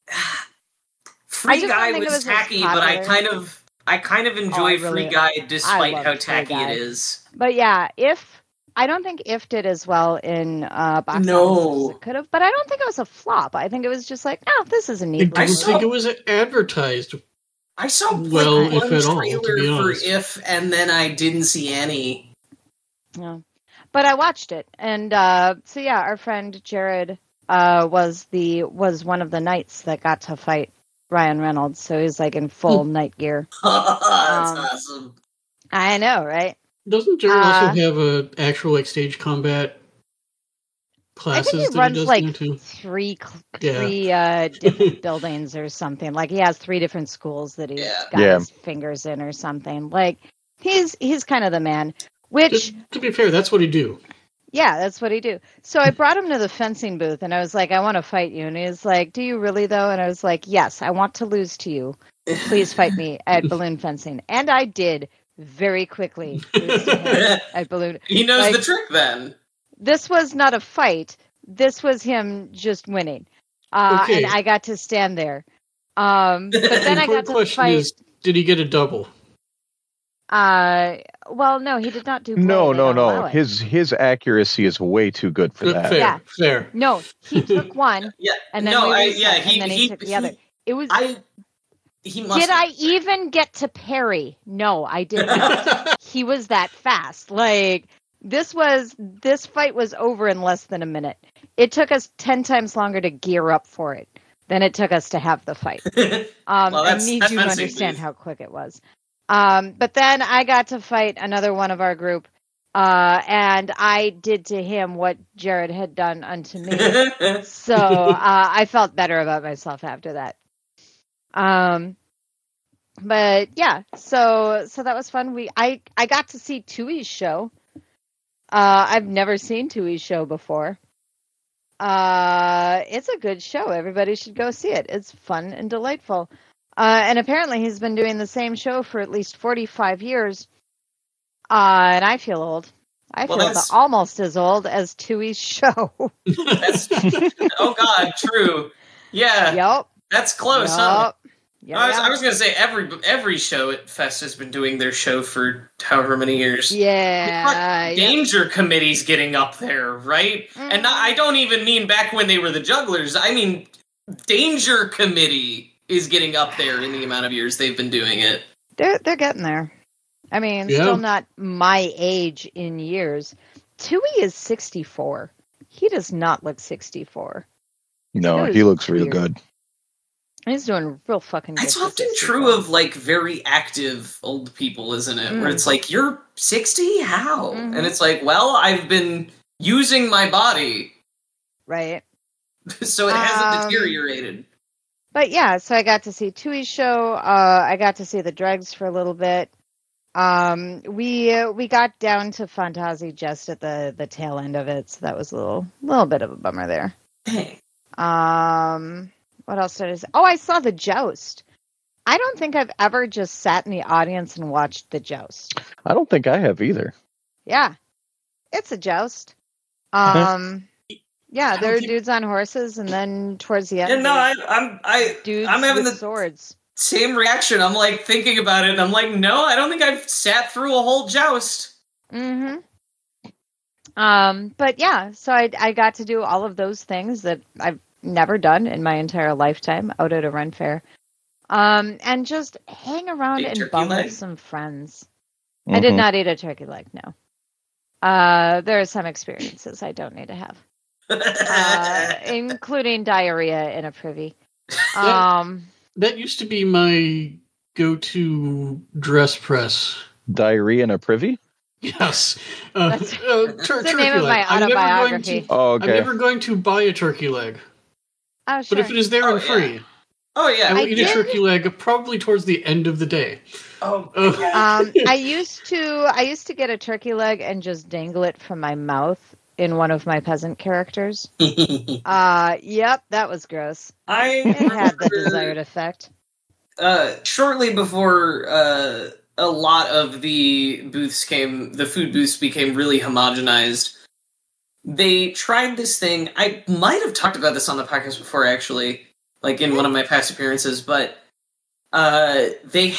Free Guy was tacky, but I kind of enjoy Free Guy despite how tacky it is. But yeah, I don't think If did as well in box office as it could have, but I don't think it was a flop. I think it was just like, this is a neat movie. I don't think it was advertised. I saw one trailer for If, and then I didn't see any. Yeah. But I watched it, and so yeah, our friend Jared was one of the knights that got to fight Ryan Reynolds, so he's like in full knight gear. That's awesome. I know, right? Doesn't Jared also have a actual stage combat classes? I think he runs like three different buildings or something. Like he has 3 different schools that he's got his fingers in or something. Like he's kind of the man. Which, to be fair, that's what he do. Yeah, that's what he do. So I brought him to the fencing booth, and I was like, I want to fight you. And he was like, do you really, though? And I was like, yes, I want to lose to you. Please fight me at balloon fencing. And I did very quickly lose to him at balloon. He knows the trick, then. This was not a fight. This was him just winning. And I got to stand there. But then I got to fight. Did he get a double? Well, no, he did not do. No. His accuracy is way too good for that. Fair. No, he took one. And then he took the other. It was. Did I even get to parry? No, I did not. He was that fast. Like this fight was over in less than a minute. It took us 10 times longer to gear up for it than it took us to have the fight. I need you to understand how quick it was. But then I got to fight another one of our group, and I did to him what Jared had done unto me. So I felt better about myself after that. But yeah, so that was fun. I got to see Tui's show. I've never seen Tui's show before. It's a good show. Everybody should go see it. It's fun and delightful. And apparently he's been doing the same show for at least 45 years. And I feel old. I feel almost as old as Tui's show. Oh, God, true. Yeah. Yep. That's close, huh? Yep. I was going to say every show at Fest has been doing their show for however many years. Yeah. Danger Committee's getting up there, right? Mm. And I don't even mean back when they were the Jugglers. I mean Danger Committee is getting up there in the amount of years they've been doing it. They're getting there. I mean, still not my age in years. Tui is 64. He does not look 64. No, he looks real good. He's doing real fucking good. That's often true of, like, very active old people, isn't it? Where it's like, you're 60? How? Mm-hmm. And it's like, well, I've been using my body. Right. So it hasn't deteriorated. But yeah, so I got to see Tui's show. I got to see the Dregs for a little bit. We got down to Fantazi just at the tail end of it, so that was a little bit of a bummer there. Hey. What else did I say? Oh, I saw The Joust. I don't think I've ever just sat in the audience and watched The Joust. I don't think I have either. Yeah, it's a joust. Yeah, there are dudes on horses, and then towards the end, yeah, no, dudes I'm having with the swords. Same reaction. I'm like thinking about it, and I'm like, no, I don't think I've sat through a whole joust. Mm-hmm. But yeah, so I got to do all of those things that I've never done in my entire lifetime out at a Ren fair. And just hang around and bum with some friends. Mm-hmm. I did not eat a turkey leg, no. There are some experiences I don't need to have. Including diarrhea in a privy. That used to be my go-to dress press. Diarrhea in a privy? Yes. That's the name of my autobiography. Okay. I'm never going to buy a turkey leg. Oh, sure. But if it is there and free, I will eat a turkey leg probably towards the end of the day. I used to get a turkey leg and just dangle it from my mouth in one of my peasant characters. Yep, that was gross. It had the desired effect. Shortly before a lot of the food booths became really homogenized, they tried this thing. I might have talked about this on the podcast before, actually, like in one of my past appearances, but they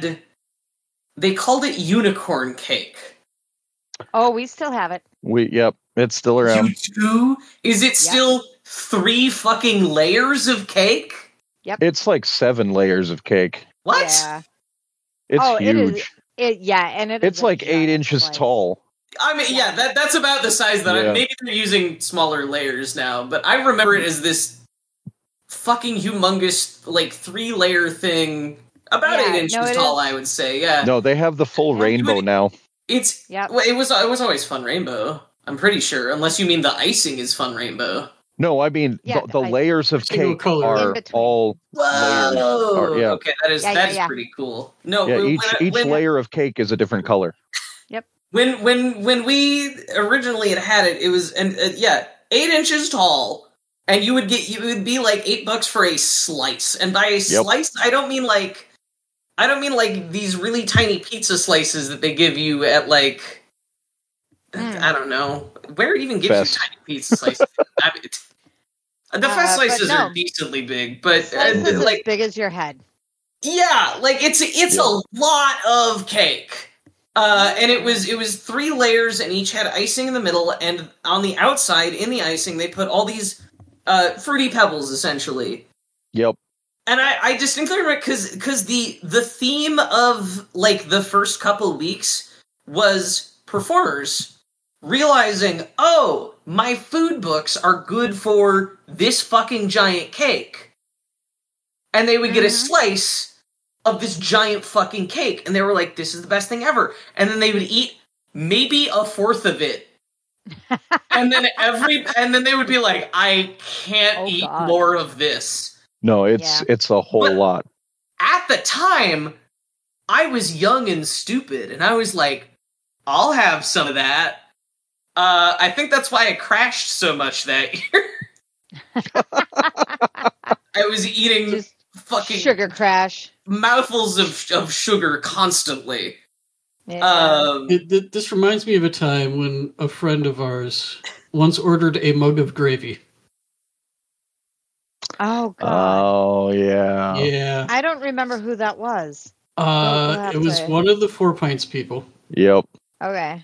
called it unicorn cake. Oh, we still have it. Yep, it's still around. You do? Is it still 3 fucking layers of cake? Yep. It's like 7 layers of cake. What? Yeah. It's huge. It's like 8 inches tall. I mean, yeah, that's about the size that maybe they're using smaller layers now, but I remember it as this fucking humongous, like 3-layer thing, about 8 inches tall, I would say. Yeah. No, they have the full rainbow now. It was always Fun Rainbow. I'm pretty sure, unless you mean the icing is Fun Rainbow. No, I mean the layers of cake are all layers. Okay, that is pretty cool. No, each layer of cake is a different color. Yep. When we originally had it, it was 8 inches tall, and it would be like $8 for a slice. And by a slice, I don't mean like these really tiny pizza slices that they give you at like I don't know where even gives you tiny pizza slices. The Fest slices are decently big, but like as big as your head. Yeah, like it's a lot of cake. And it was 3 layers, and each had icing in the middle, and on the outside, in the icing, they put all these fruity pebbles, essentially. Yep. And I distinctly remember because the theme of like the first couple weeks was performers realizing, oh, my food books are good for this fucking giant cake. And they would get a slice of this giant fucking cake, and they were like, this is the best thing ever. And then they would eat maybe a fourth of it. and then they would be like, I can't eat more of this. No, it's a whole lot. At the time, I was young and stupid, and I was like, I'll have some of that. I think that's why I crashed so much that year. I was eating just fucking sugar crash, mouthfuls of sugar constantly. Yeah. This reminds me of a time when a friend of ours once ordered a mug of gravy. Oh God! Oh yeah. Yeah. I don't remember who that was. It was one of the 4 Pints people. Yep. Okay.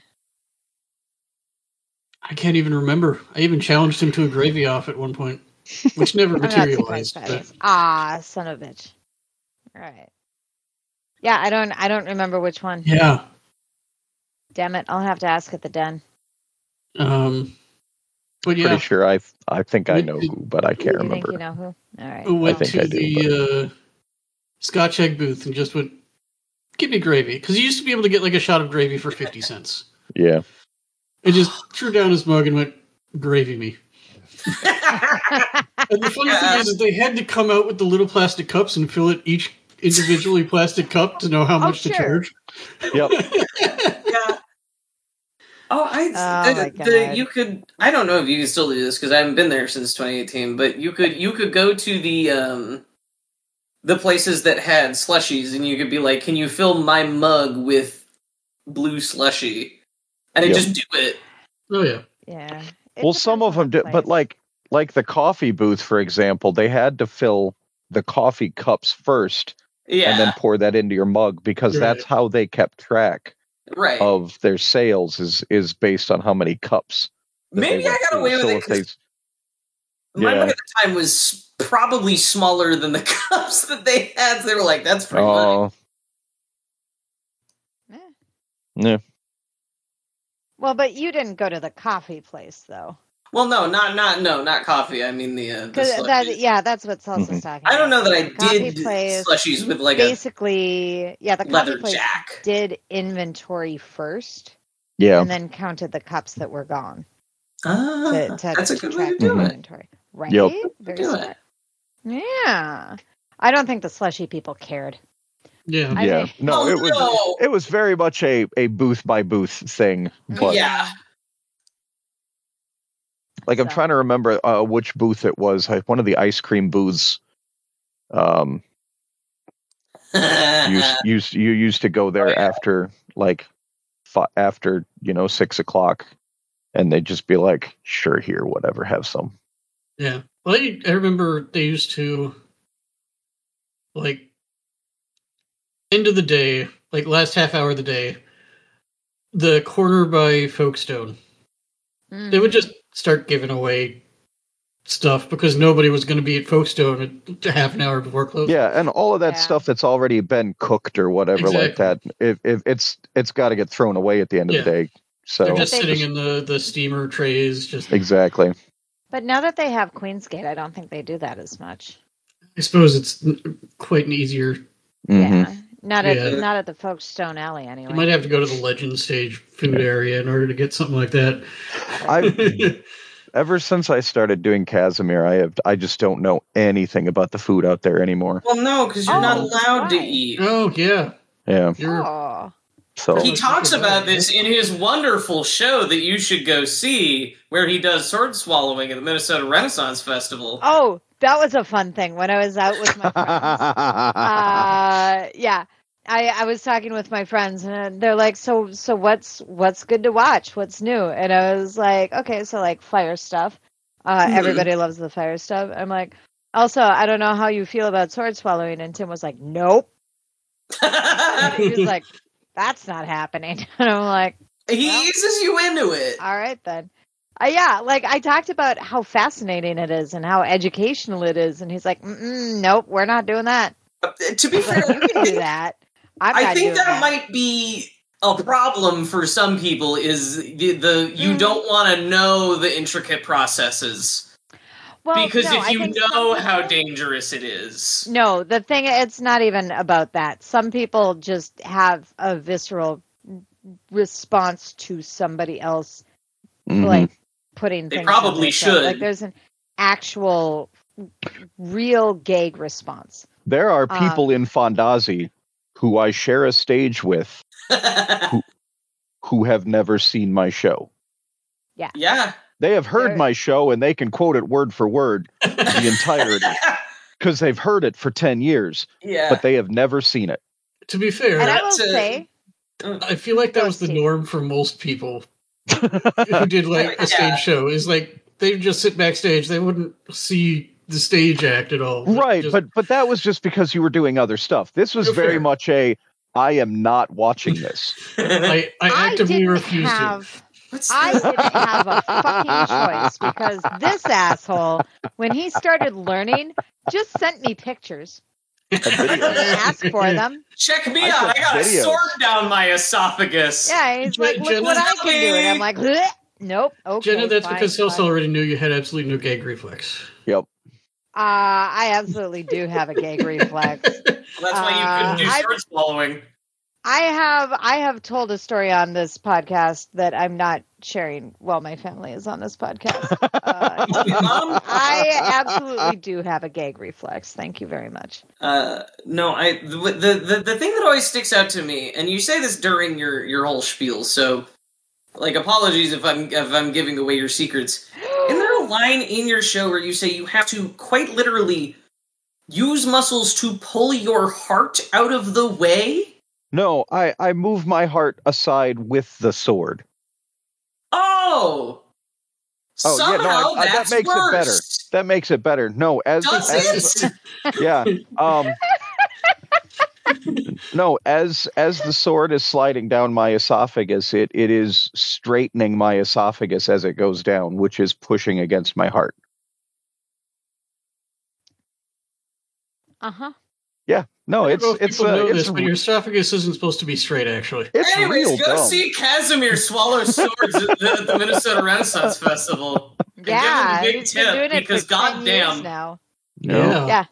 I can't even remember. I even challenged him to a gravy off at one point, which never materialized. Son of a bitch! All right. Yeah, I don't remember which one. Yeah. Damn it! I'll have to ask at the den. But yeah, pretty sure I think I know who, but I can't remember. Think you know who? All right. Who went to the Scotch egg booth and just went, "Give me gravy," because you used to be able to get like a shot of gravy for 50 cents. Yeah. And just threw down his mug and went, "Gravy me." And the funny thing is they had to come out with the little plastic cups and fill it each individually plastic cup to know how much to charge? Yep. Yeah. You could. I don't know if you can still do this because I haven't been there since 2018. But you could go to the places that had slushies, and you could be like, "Can you fill my mug with blue slushy?" And then just do it. Oh yeah. Yeah. Well, some of them do, but like the coffee booth, for example, they had to fill the coffee cups first, and then pour that into your mug because that's how they kept track of their sales is based on how many cups. Maybe I got away with it. My mug at the time was probably smaller than the cups that they had. So they were like, "That's free money." Yeah. Well, but you didn't go to the coffee place, though. Well, no, not coffee. I mean the that's what Celsa's talking about. I don't know that I did slushies with like the leather coffee place jack. Did inventory first, and then counted the cups that were gone. That's a good way to do inventory, right? Yep. Very smart. Yeah, I don't think the slushy people cared. Yeah. It was very much a booth by booth thing. But like I'm trying to remember which booth it was. One of the ice cream booths. You used to go there after 6:00, and they'd just be like, "Sure, here, whatever, have some." Yeah. Well, I remember they used to end of the day, like last half hour of the day, the corner by Folkestone. They would just start giving away stuff because nobody was going to be at Folkestone at half an hour before closing. Yeah, and all of that stuff that's already been cooked or whatever like that, if it's got to get thrown away at the end of the day. So they're just sitting in the steamer trays, just exactly. But now that they have Queensgate, I don't think they do that as much. I suppose it's quite an easier. Yeah. Not at the Folkestone Alley, anyway. You might have to go to the Legend Stage food area in order to get something like that. Ever since I started doing Casimir, I just don't know anything about the food out there anymore. Well, no, because you're not allowed to eat. Oh, yeah. Yeah. So he talks about this in his wonderful show that you should go see, where he does sword swallowing at the Minnesota Renaissance Festival. Oh, that was a fun thing when I was out with my friends. I was talking with my friends, and they're like, "So what's good to watch? What's new?" And I was like, "Okay, so like fire stuff. Everybody loves the fire stuff." I'm like, "Also, I don't know how you feel about sword swallowing." And Tim was like, "Nope." He was like, "That's not happening." And I'm like, he eases you into it. All right then. Like I talked about how fascinating it is and how educational it is, and he's like, "Nope, we're not doing that." To be fair, you can do that. I think that might be a problem for some people. Is the you don't want to know the intricate processes. Well, because if you know how dangerous it is. No, the thing, it's not even about that. Some people just have a visceral response to somebody else, like putting things. They probably should. Like there's an actual, real gag response. There are people in Fondazi who I share a stage with who have never seen my show. Yeah. Yeah. They have heard my show and they can quote it word for word the entirety because they've heard it for 10 years, but they have never seen it. To be fair, and I will say, I feel like that was the norm for most people who did like a stage show. Is like they just sit backstage; they wouldn't see the stage act at all. Right, but that was just because you were doing other stuff. This was very much I am not watching this. I actively refused to. I didn't have a fucking choice because this asshole, when he started learning, just sent me pictures. I didn't ask for them. Check me out. I got a sword down my esophagus. Yeah, he's like, look what I can do. And I'm like, bleh. Nope. Okay, Jenna, that's because Celsa already knew you had absolutely no gag reflex. Yep. I absolutely do have a gag reflex. That's why you couldn't do sword swallowing. I have told a story on this podcast that I'm not sharing while my family is on this podcast. I absolutely do have a gag reflex. Thank you very much. No, the thing that always sticks out to me, and you say this during your whole spiel, so like apologies if I'm giving away your secrets. Isn't there a line in your show where you say you have to quite literally use muscles to pull your heart out of the way? No, I move my heart aside with the sword. Oh, somehow that makes worse. It better. That makes it better. No, as yeah, no, as the sword is sliding down my esophagus, it is straightening my esophagus as it goes down, which is pushing against my heart. Yeah, no, it's but your esophagus isn't supposed to be straight. Actually, it's anyways, real go dumb. see Casimir swallow swords at the Minnesota Renaissance Festival. Yeah, give him a big tip because goddamn now. Yeah.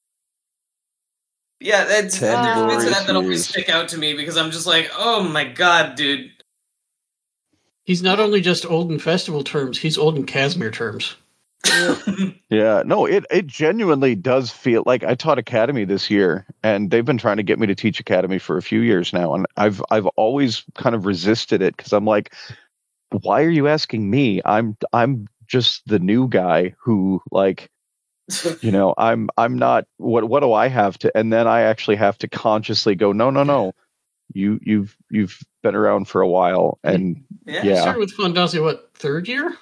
Yeah, there's bits of that always stick out to me because I'm just like, oh my god, dude. He's not only just old in festival terms; he's old in Casimir terms. Yeah, no, it genuinely does feel like I taught Academy this year, and they've been trying to get me to teach Academy for a few years now, and I've always kind of resisted it because I'm like, why are you asking me? I'm just the new guy who, like, you know, I'm not. What do I have to? And then I actually have to consciously go, no. You've been around for a while, and You started with Fondazi, what, third year?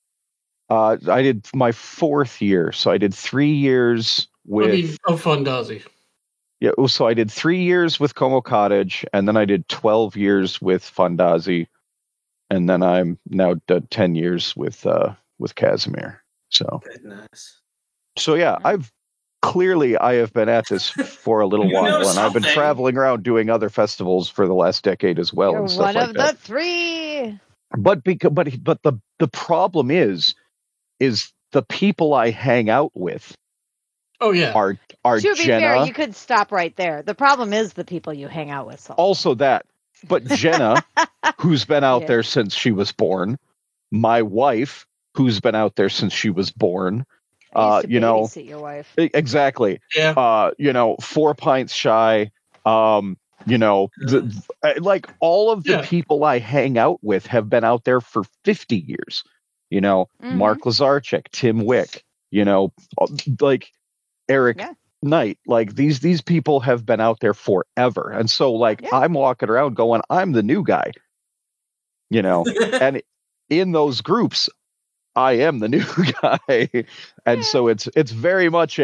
I did my fourth year, so I did 3 years with Fondazi. Yeah, so I did 3 years with Como Cottage, and then I did 12 years with Fondazi, and then I'm now done 10 years with Casimir. So goodness. So yeah, I have been at this for a little while, and I've been traveling around doing other festivals for the last decade as well. You're and stuff one like of that. the three. But the problem is the people I hang out with. Oh yeah, are to be Jenna. fair, you could stop right there. The problem is the people you hang out with. Also that, but Jenna, who's been out there since she was born, my wife, who's been out there since she was born. You know, babysit your wife. Exactly. Yeah. You know, 4 pints shy. You know, like all of the people I hang out with have been out there for 50 years. You know, Mark Lazarchik, Tim Wick, you know, like Eric Knight, like these people have been out there forever. And so like I'm walking around going, I'm the new guy, you know, and in those groups, I am the new guy. And so it's very much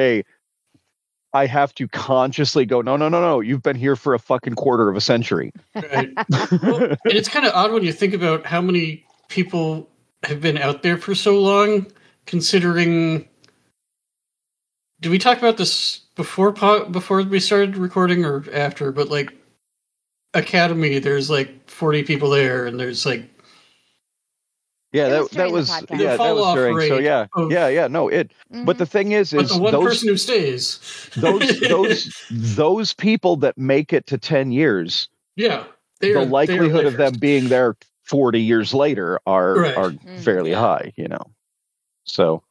I have to consciously go, no. You've been here for a fucking quarter of a century. Right. Well, and it's kind of odd when you think about how many people have been out there for so long, considering... Did we talk about this before we started recording or after? But like Academy, there's like 40 people there, and there's like that was during. Rate so yeah. But the thing is the one person who stays, those people that make it to 10 years, the likelihood of them being there 40 years later are fairly high, you know. So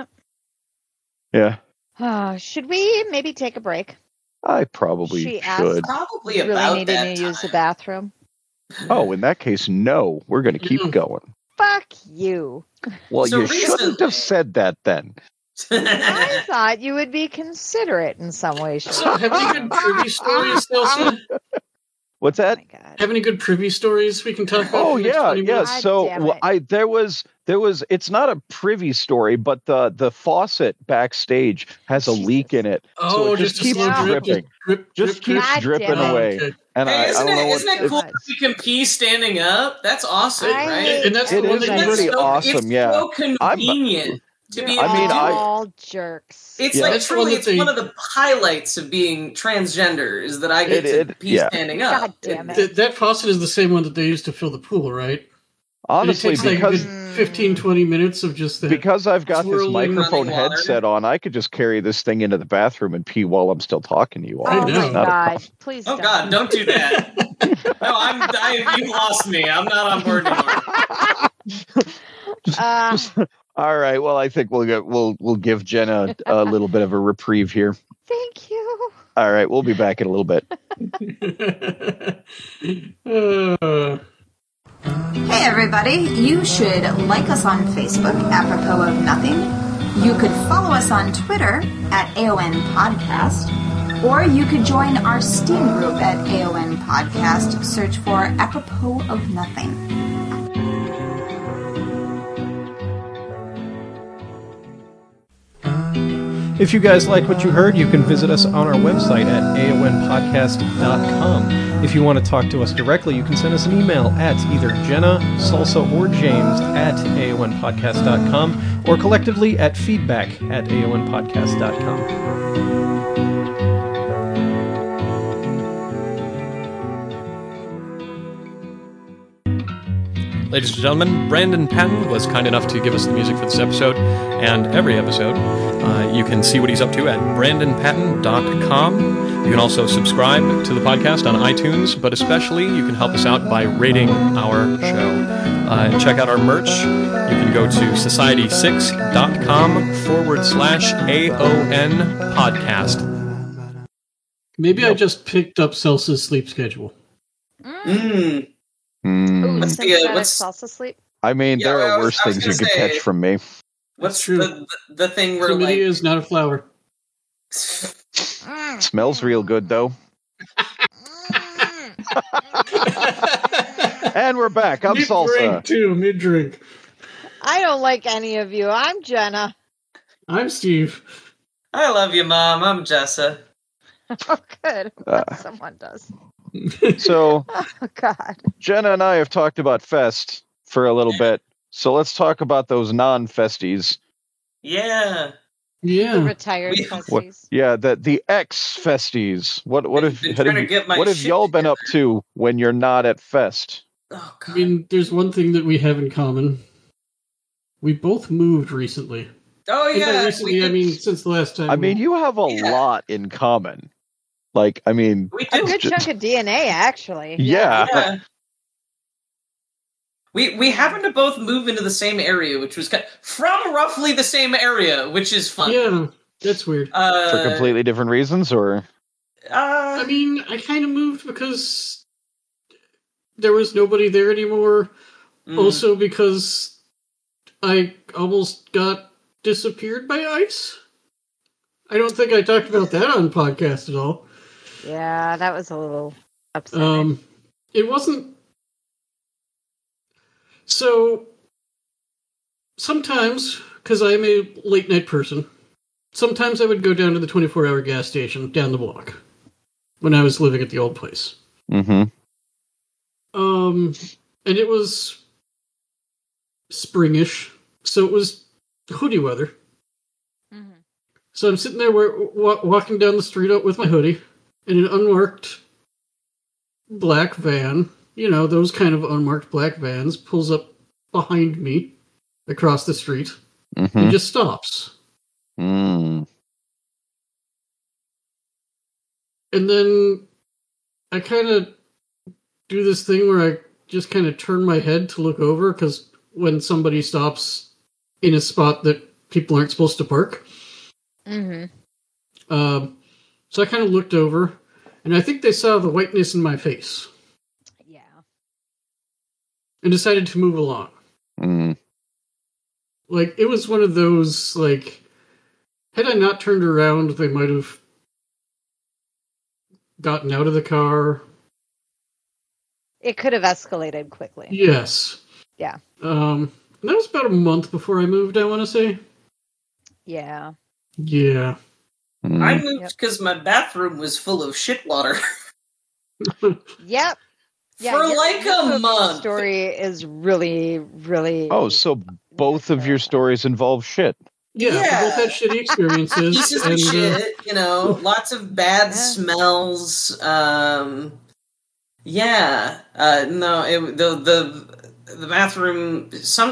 should we maybe take a break? I probably should. Probably really about needing that to time. use the bathroom. Oh, in that case, no. We're going to keep going. Fuck you. Well, you shouldn't have said that then. I thought you would be considerate in some way. So, have any good privy stories, Nelson? What's that? Oh have any good privy stories we can talk about? Oh yeah. So there was. It's not a privy story, but the faucet backstage has a leak in it, so it just keeps dripping. Just keeps dripping away. Okay. And isn't it cool that you can pee standing up? That's awesome, right? And that's pretty awesome. It's so convenient. To be all jerks. It's like truly, it's one of the highlights of being transgender is that I get to pee standing up. God damn it. That faucet is the same one that they used to fill the pool, right? Honestly, it takes because 15-20 minutes of just that. Because I've got this microphone headset on, I could just carry this thing into the bathroom and pee while I'm still talking to you all. Oh my God! Please. Oh God! Don't do that. No, you lost me. I'm not on board anymore. All right. Well, I think we'll give Jenna a little bit of a reprieve here. Thank you. All right. We'll be back in a little bit. Hey everybody, you should like us on Facebook, apropos of nothing. You could follow us on Twitter at AON Podcast, or you could join our Steam group at AON Podcast. Search for apropos of nothing. If you guys like what you heard, you can visit us on our website at aonpodcast.com. If you want to talk to us directly, you can send us an email at either Jenna, Salsa, or James at aonpodcast.com, or collectively at feedback@aonpodcast.com. Ladies and gentlemen, Brandon Patton was kind enough to give us the music for this episode and every episode. You can see what he's up to at brandonpatton.com. You can also subscribe to the podcast on iTunes, but especially you can help us out by rating our show. Check out our merch. You can go to society6.com/AON podcast. Maybe I just picked up Celsa's sleep schedule. Ooh, what's salsa sleep? I mean, there are worse things you could catch from me. What's the thing where chlamydia is not a flower? Smells real good though. And we're back. I'm Salsa. Mid drink. I don't like any of you. I'm Jenna. I'm Steve. I love you, Mom. I'm Jessa. Oh, good. Someone does. So, oh God, Jenna and I have talked about Fest for a little bit. So let's talk about those non-festies. Yeah. The retired festies. The ex-festies. What have y'all been up to when you're not at Fest? Oh, God. I mean, there's one thing that we have in common. We both moved recently. Oh, yeah. Recently, I mean, since the last time. I mean, you have a lot in common. Like, I mean... a good chunk of DNA, actually. Yeah. We happen to both move into the same area, which was from roughly the same area, which is fun. Yeah, that's weird. For completely different reasons, or? I mean, I kind of moved because there was nobody there anymore. Also because I almost got disappeared by ice. I don't think I talked about that on podcast at all. Yeah, that was a little upsetting. It wasn't... So, sometimes, because I'm a late-night person, sometimes I would go down to the 24-hour gas station down the block when I was living at the old place. Mm-hmm. And it was springish, so it was hoodie weather. Mm-hmm. So I'm sitting there walking down the street with my hoodie, in an unmarked black van, you know, those kind of unmarked black vans, pulls up behind me across the street and just stops. Mm. And then I kind of do this thing where I just kind of turn my head to look over, because when somebody stops in a spot that people aren't supposed to park. So I kind of looked over, and I think they saw the whiteness in my face. Yeah. And decided to move along. Like, it was one of those, like, had I not turned around, they might have gotten out of the car. It could have escalated quickly. Yes. Yeah. That was about a month before I moved, I want to say. Yeah. Yeah. I moved because my bathroom was full of shit water. Yep. Yeah, for like a month. Story is really, really... Oh, so both of your stories involve shit. Yeah, we both had shitty experiences. Pieces of shit, you know, lots of bad smells. The bathroom,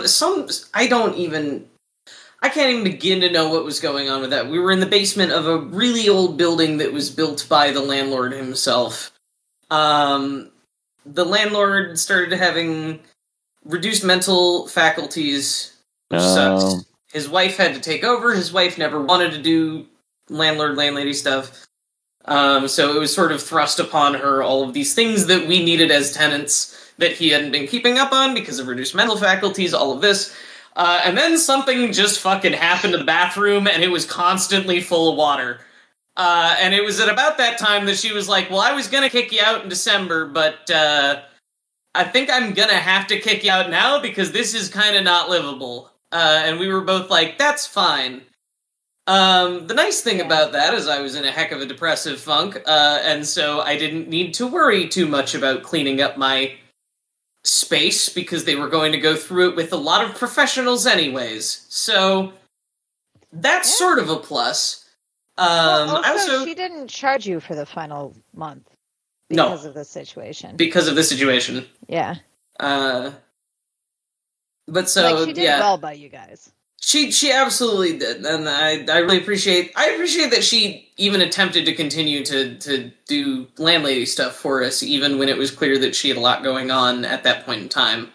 I can't even begin to know what was going on with that. We were in the basement of a really old building that was built by the landlord himself. The landlord started having reduced mental faculties, which sucks. His wife had to take over. His wife never wanted to do landlord-landlady stuff. So it was sort of thrust upon her all of these things that we needed as tenants that he hadn't been keeping up on because of reduced mental faculties, all of this. And then something just fucking happened to the bathroom, and it was constantly full of water. And it was at about that time that she was like, well, I was going to kick you out in December, but I think I'm going to have to kick you out now because this is kind of not livable. And we were both like, that's fine. The nice thing about that is I was in a heck of a depressive funk, and so I didn't need to worry too much about cleaning up my space because they were going to go through it with a lot of professionals anyways. So that's sort of a plus. Also, she didn't charge you for the final month because of the situation. Because of the situation. Yeah. But so she did well by you guys. She absolutely did, and I really appreciate that she even attempted to continue to do landlady stuff for us, even when it was clear that she had a lot going on at that point in time.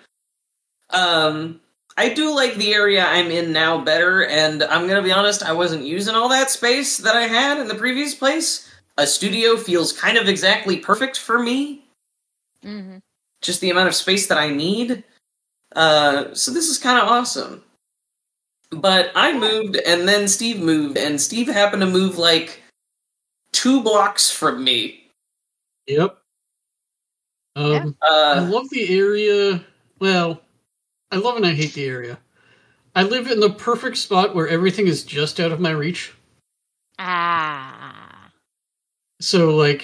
I do like the area I'm in now better, and I'm gonna be honest, I wasn't using all that space that I had in the previous place. A studio feels kind of exactly perfect for me. Mm-hmm. Just the amount of space that I need. So this is kind of awesome. But I moved, and then Steve moved, and Steve happened to move, 2 blocks from me. Yep. I love the area. Well, I love and I hate the area. I live in the perfect spot where everything is just out of my reach. So, I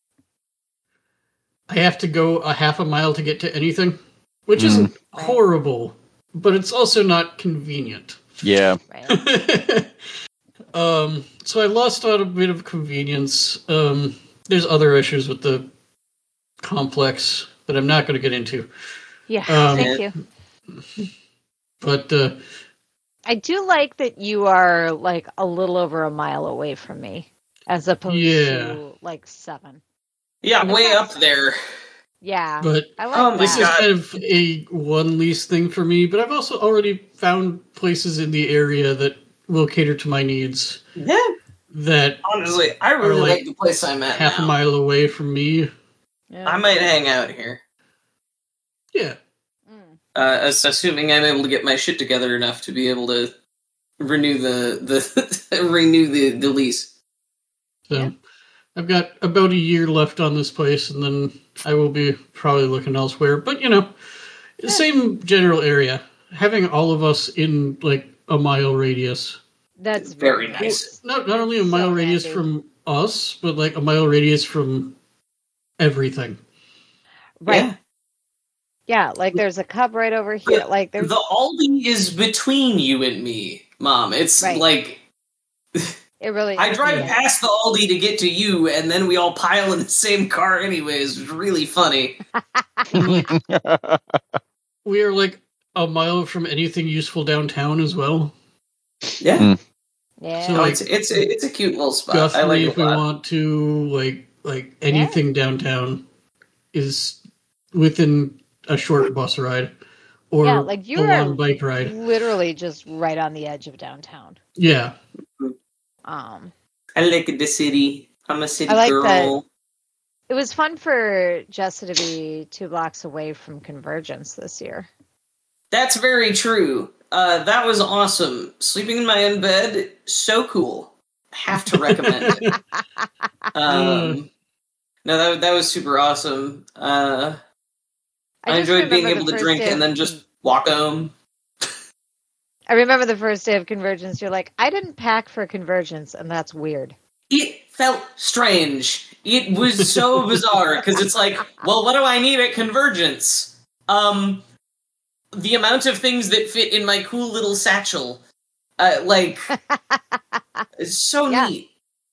have to go a half a mile to get to anything, which isn't horrible, but it's also not convenient. Yeah. So I lost out a bit of convenience. There's other issues with the complex that I'm not going to get into. Yeah, thank you. But I do like that you are a little over a mile away from me, as opposed to 7. Yeah, I'm way up there. Yeah, but I like this is kind of a one lease thing for me. But I've also already found places in the area that will cater to my needs. Yeah, that honestly, I really like the place I'm at. Half a mile away from me. Yeah. I might hang out here. Yeah. Assuming I'm able to get my shit together enough to be able to renew the lease. So I've got about a year left on this place, and then I will be probably looking elsewhere. But, same general area. Having all of us in, a mile radius. That's very nice. Not only a mile radius from us, but, a mile radius from everything. Right. Yeah, there's a cub right over here. There's the Aldi is between you and me, Mom. It's it really. I drive past the Aldi to get to you, and then we all pile in the same car anyways. It's really funny. We are a mile from anything useful downtown as well. Yeah. Yeah. So it's a cute little spot. Guthrie, I like it if we want to anything downtown is within a short bus ride or you a long bike ride. Literally just right on the edge of downtown. Yeah. I like the city. I'm a city girl. That it was fun for Jessa to be 2 blocks away from Convergence this year. That's very true. That was awesome. Sleeping in my own bed, so cool. Have to recommend it. No, that was super awesome. I enjoyed being able to drink and then just walk home. I remember the first day of Convergence, you're like, I didn't pack for Convergence, and that's weird. It felt strange. It was so bizarre, because it's like, well, what do I need at Convergence? The amount of things that fit in my cool little satchel. It's so neat.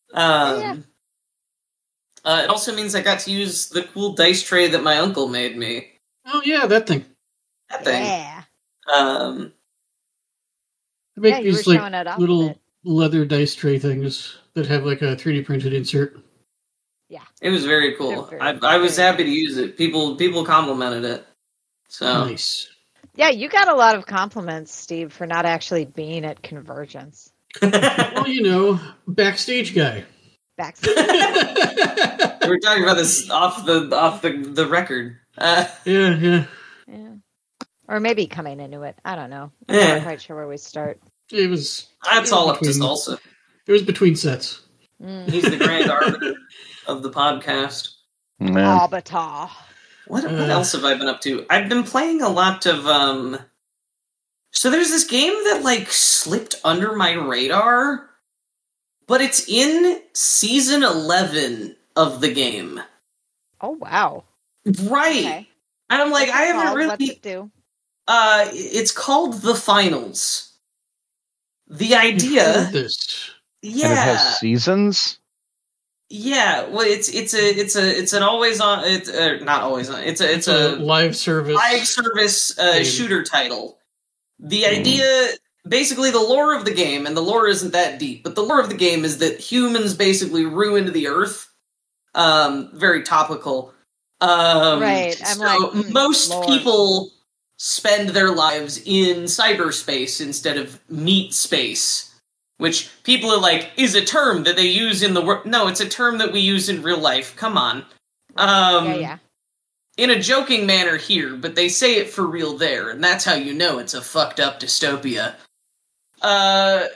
It also means I got to use the cool dice tray that my uncle made me. Oh, yeah, that thing. Yeah. I make these little leather dice tray things that have a 3D printed insert. Yeah. It was very cool. I was happy to use it. People complimented it. So nice. Yeah, you got a lot of compliments, Steve, for not actually being at Convergence. Well, backstage guy. Backstage. We're talking about this off the record. Yeah. Or maybe coming into it. I don't know. I'm not quite sure where we start. That's all up to Salsa. It was between sets. He's the grand arbiter of the podcast. Arbiter. What else have I been up to? I've been playing a lot of so there's this game that slipped under my radar, but it's in season 11 of the game. Oh wow. Right. Okay. And I'm like, I haven't really. What's it do? It's called The Finals. The idea. Yeah. And it has seasons. Yeah, well, it's an always on. It's not always on. It's a live service shooter title. The idea, basically, the lore of the game, and the lore isn't that deep, but the lore of the game is that humans basically ruined the Earth. Very topical. Right. Most people spend their lives in cyberspace instead of meat space. Which people are like, is a term that they use in the world. No, it's a term that we use in real life. Come on. Yeah. In a joking manner here, but they say it for real there, and that's how you know it's a fucked up dystopia. And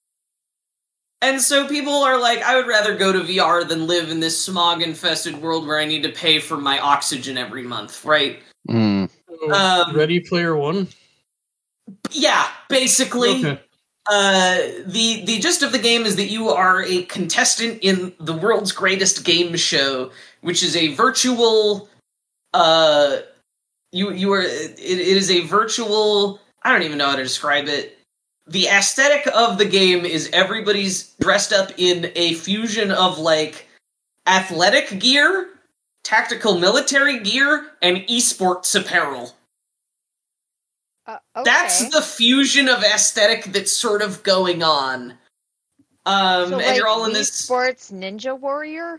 so people are like, I would rather go to VR than live in this smog-infested world where I need to pay for my oxygen every month, right? Ready Player One? Yeah, basically. Okay. The gist of the game is that you are a contestant in the world's greatest game show, which is a virtual, it is a virtual, I don't even know how to describe it. The aesthetic of the game is everybody's dressed up in a fusion of, athletic gear, tactical military gear, and esports apparel. Okay. That's the fusion of aesthetic that's sort of going on. And you're all in this sports Ninja Warrior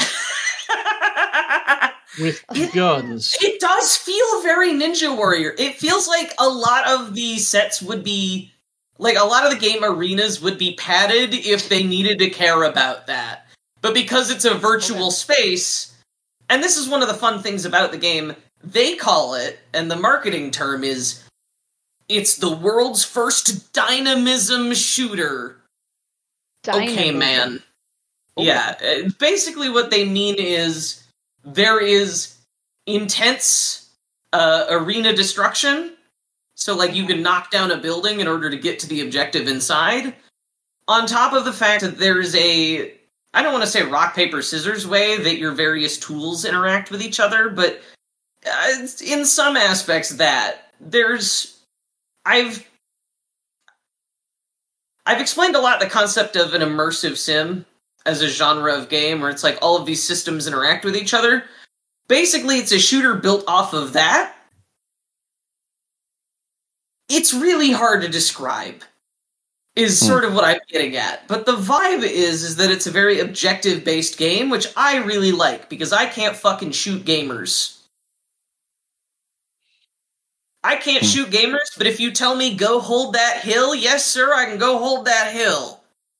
with guns. It does feel very Ninja Warrior. It feels like a lot of the sets would be a lot of the game arenas would be padded if they needed to care about that. But because it's a virtual space, and this is one of the fun things about the game, they call it, and the marketing term is, it's the world's first dynamism shooter. Okay, man. Oh. Yeah, basically what they mean is there is intense arena destruction. So, you can knock down a building in order to get to the objective inside. On top of the fact that there's I don't want to say rock, paper, scissors way that your various tools interact with each other, but in some aspects I've explained a lot the concept of an immersive sim as a genre of game where it's all of these systems interact with each other. Basically, it's a shooter built off of that. It's really hard to describe, is sort of what I'm getting at. But the vibe is that it's a very objective-based game, which I really like, because I can't fucking shoot gamers. I can't shoot gamers, but if you tell me go hold that hill, yes, sir, I can go hold that hill.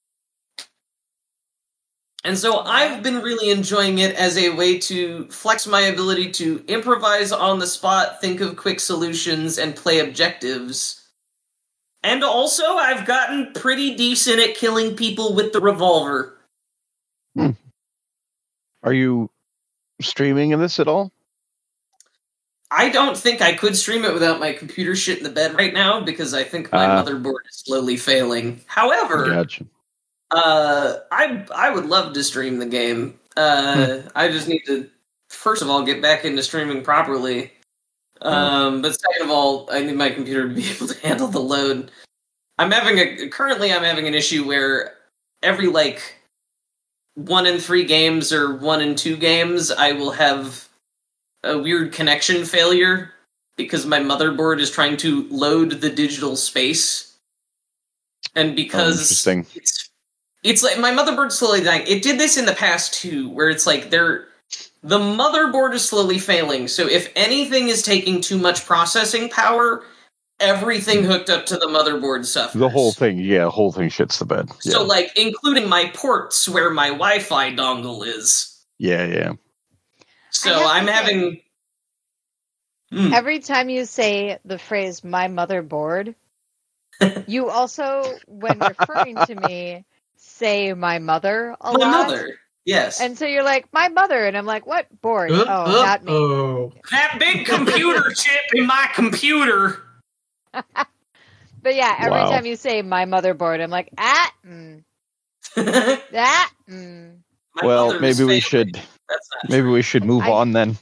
And so I've been really enjoying it as a way to flex my ability to improvise on the spot, think of quick solutions, and play objectives. And also, I've gotten pretty decent at killing people with the revolver. Are you streaming in this at all? I don't think I could stream it without my computer shit in the bed right now, because I think my motherboard is slowly failing. However, gotcha. I would love to stream the game. I just need to, first of all, get back into streaming properly. But second of all, I need my computer to be able to handle the load. Currently I'm having an issue where every 1 in 3 games or 1 in 2 games, I will have a weird connection failure because my motherboard is trying to load the digital space. And because it's like my motherboard's slowly dying. It did this in the past too, where it's the motherboard is slowly failing. So if anything is taking too much processing power, everything hooked up to the motherboard suffers. The whole thing shits the bed. So, like, including my ports where my Wi-Fi dongle is. Yeah. So I'm having... Every time you say the phrase, my motherboard, you also, when referring to me, say my mother a lot. My mother, yes. And so you're like, my mother, and I'm like, what board? Not me. That big computer chip in my computer. But yeah, every time you say my motherboard, I'm like, Well, maybe we should move on then.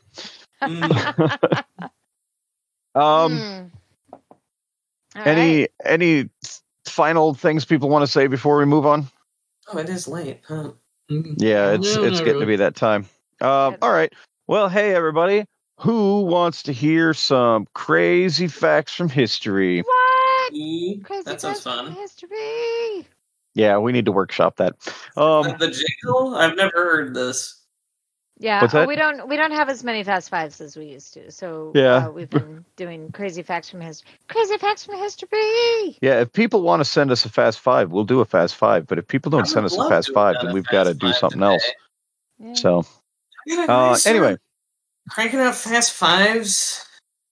Any final things people want to say before we move on? Oh, it is late, huh? Yeah, it's getting to be that time. All right. Well, hey everybody. Who wants to hear some crazy facts from history? What? Crazy that sounds fun. History. Yeah, we need to workshop that. The jingle? I've never heard this. Yeah, we don't have as many Fast Fives as we used to. So we've been doing crazy facts from history. Crazy facts from history. Yeah, if people want to send us a Fast Five, we'll do a Fast Five. But if people don't send us a Fast Five, then we've got to do something else. Yeah. So, anyway, cranking out Fast Fives.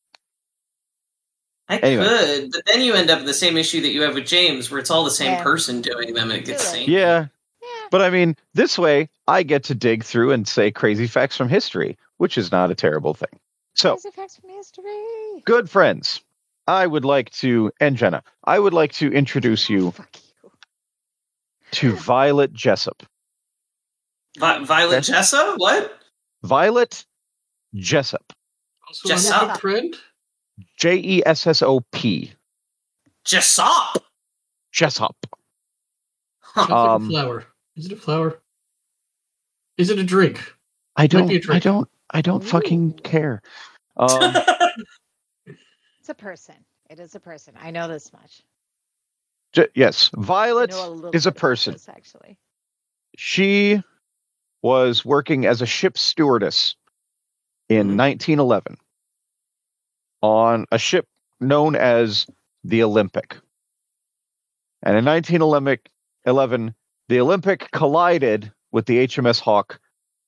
I could, but then you end up with the same issue that you have with James, where it's all the same person doing them, and it gets same. Yeah. But I mean, this way, I get to dig through and say crazy facts from history, which is not a terrible thing. So, crazy facts from history. Good friends, I would like to, and Jenna, I would like to introduce you to Violet Jessup. Violet Jessup? What? Violet Jessup. Also Jessup? Friend? Jessop. Jessup. Jessup. Sounds like a flower. Is it a flower? Is it a drink? I don't fucking care. It's a person. It is a person. I know this much. Yes, Violet is a person. Actually, she was working as a ship stewardess in 1911 on a ship known as the Olympic. And in 1911, the Olympic collided with the HMS Hawk.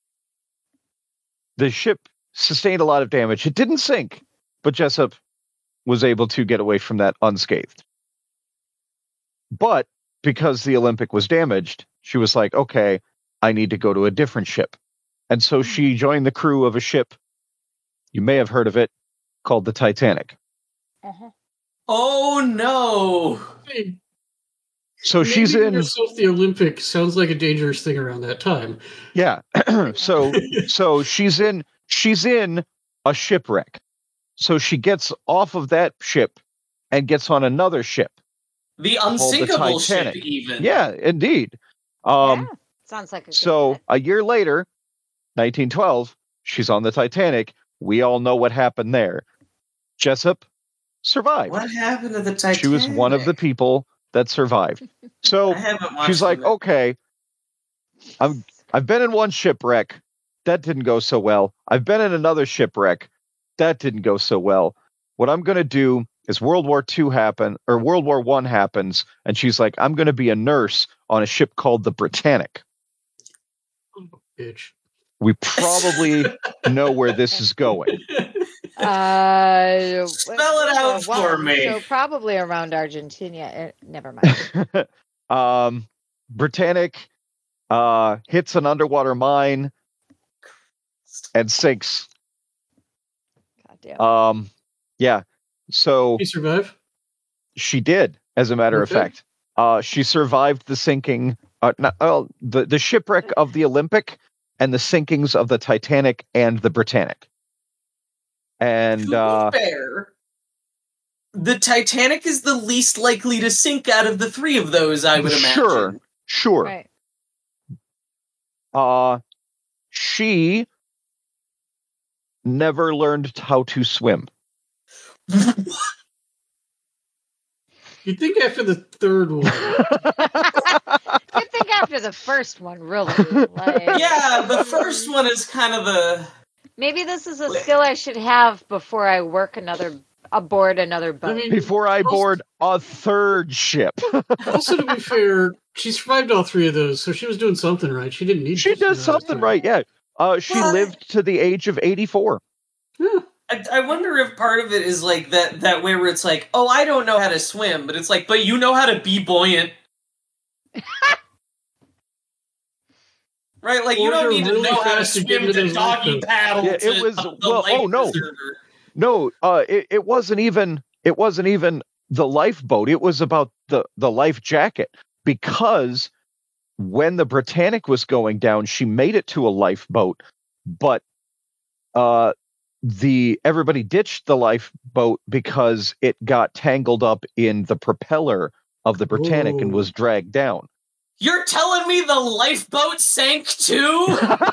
The ship sustained a lot of damage. It didn't sink, but Jessup was able to get away from that unscathed. But because the Olympic was damaged, she was like, okay, I need to go to a different ship. And so she joined the crew of a ship, you may have heard of it, called the Titanic. Uh-huh. Oh, no. So she's in the Olympic sounds like a dangerous thing around that time. Yeah. so she's in a shipwreck. So she gets off of that ship and gets on another ship. The unsinkable ship, even. Yeah, indeed. Sounds like a so a year later, 1912, she's on the Titanic. We all know what happened there. Jessup survived. What happened to the Titanic? She was one of the people that survived. So she's like, okay, I've been in one shipwreck. That didn't go so well. I've been in another shipwreck. That didn't go so well. What I'm going to do is World War I happens, and she's like, I'm going to be a nurse on a ship called the Britannic. Oh, bitch. We probably know where this is going. Spell it out for me. So probably around Argentina. Never mind. Britannic hits an underwater mine and sinks. Goddamn. Yeah. So she survived? She did, as a matter of fact. She survived the sinking, the shipwreck of the Olympic and the sinkings of the Titanic and the Britannic. And to be fair, the Titanic is the least likely to sink out of the three of those, I would imagine. Sure. Right. She never learned how to swim. You'd think after the third one. You'd think after the first one, really. Yeah, the first one is kind of the... Maybe this is a skill I should have before I work another aboard another boat. Before I board a third ship. Also, to be fair, she survived all 3 of those, so she was doing something right. She didn't need She does something right, yeah. She lived to the age of 84. Yeah. I wonder if part of it is like that way where it's like, oh, I don't know how to swim, but it's like, but you know how to be buoyant. Right, like, you don't need to know how to swim to doggy paddle. Yeah, it was no, it wasn't even the lifeboat. It was about the life jacket, because when the Britannic was going down, she made it to a lifeboat, but everybody ditched the lifeboat because it got tangled up in the propeller of the Britannic and was dragged down. You're telling me the lifeboat sank too?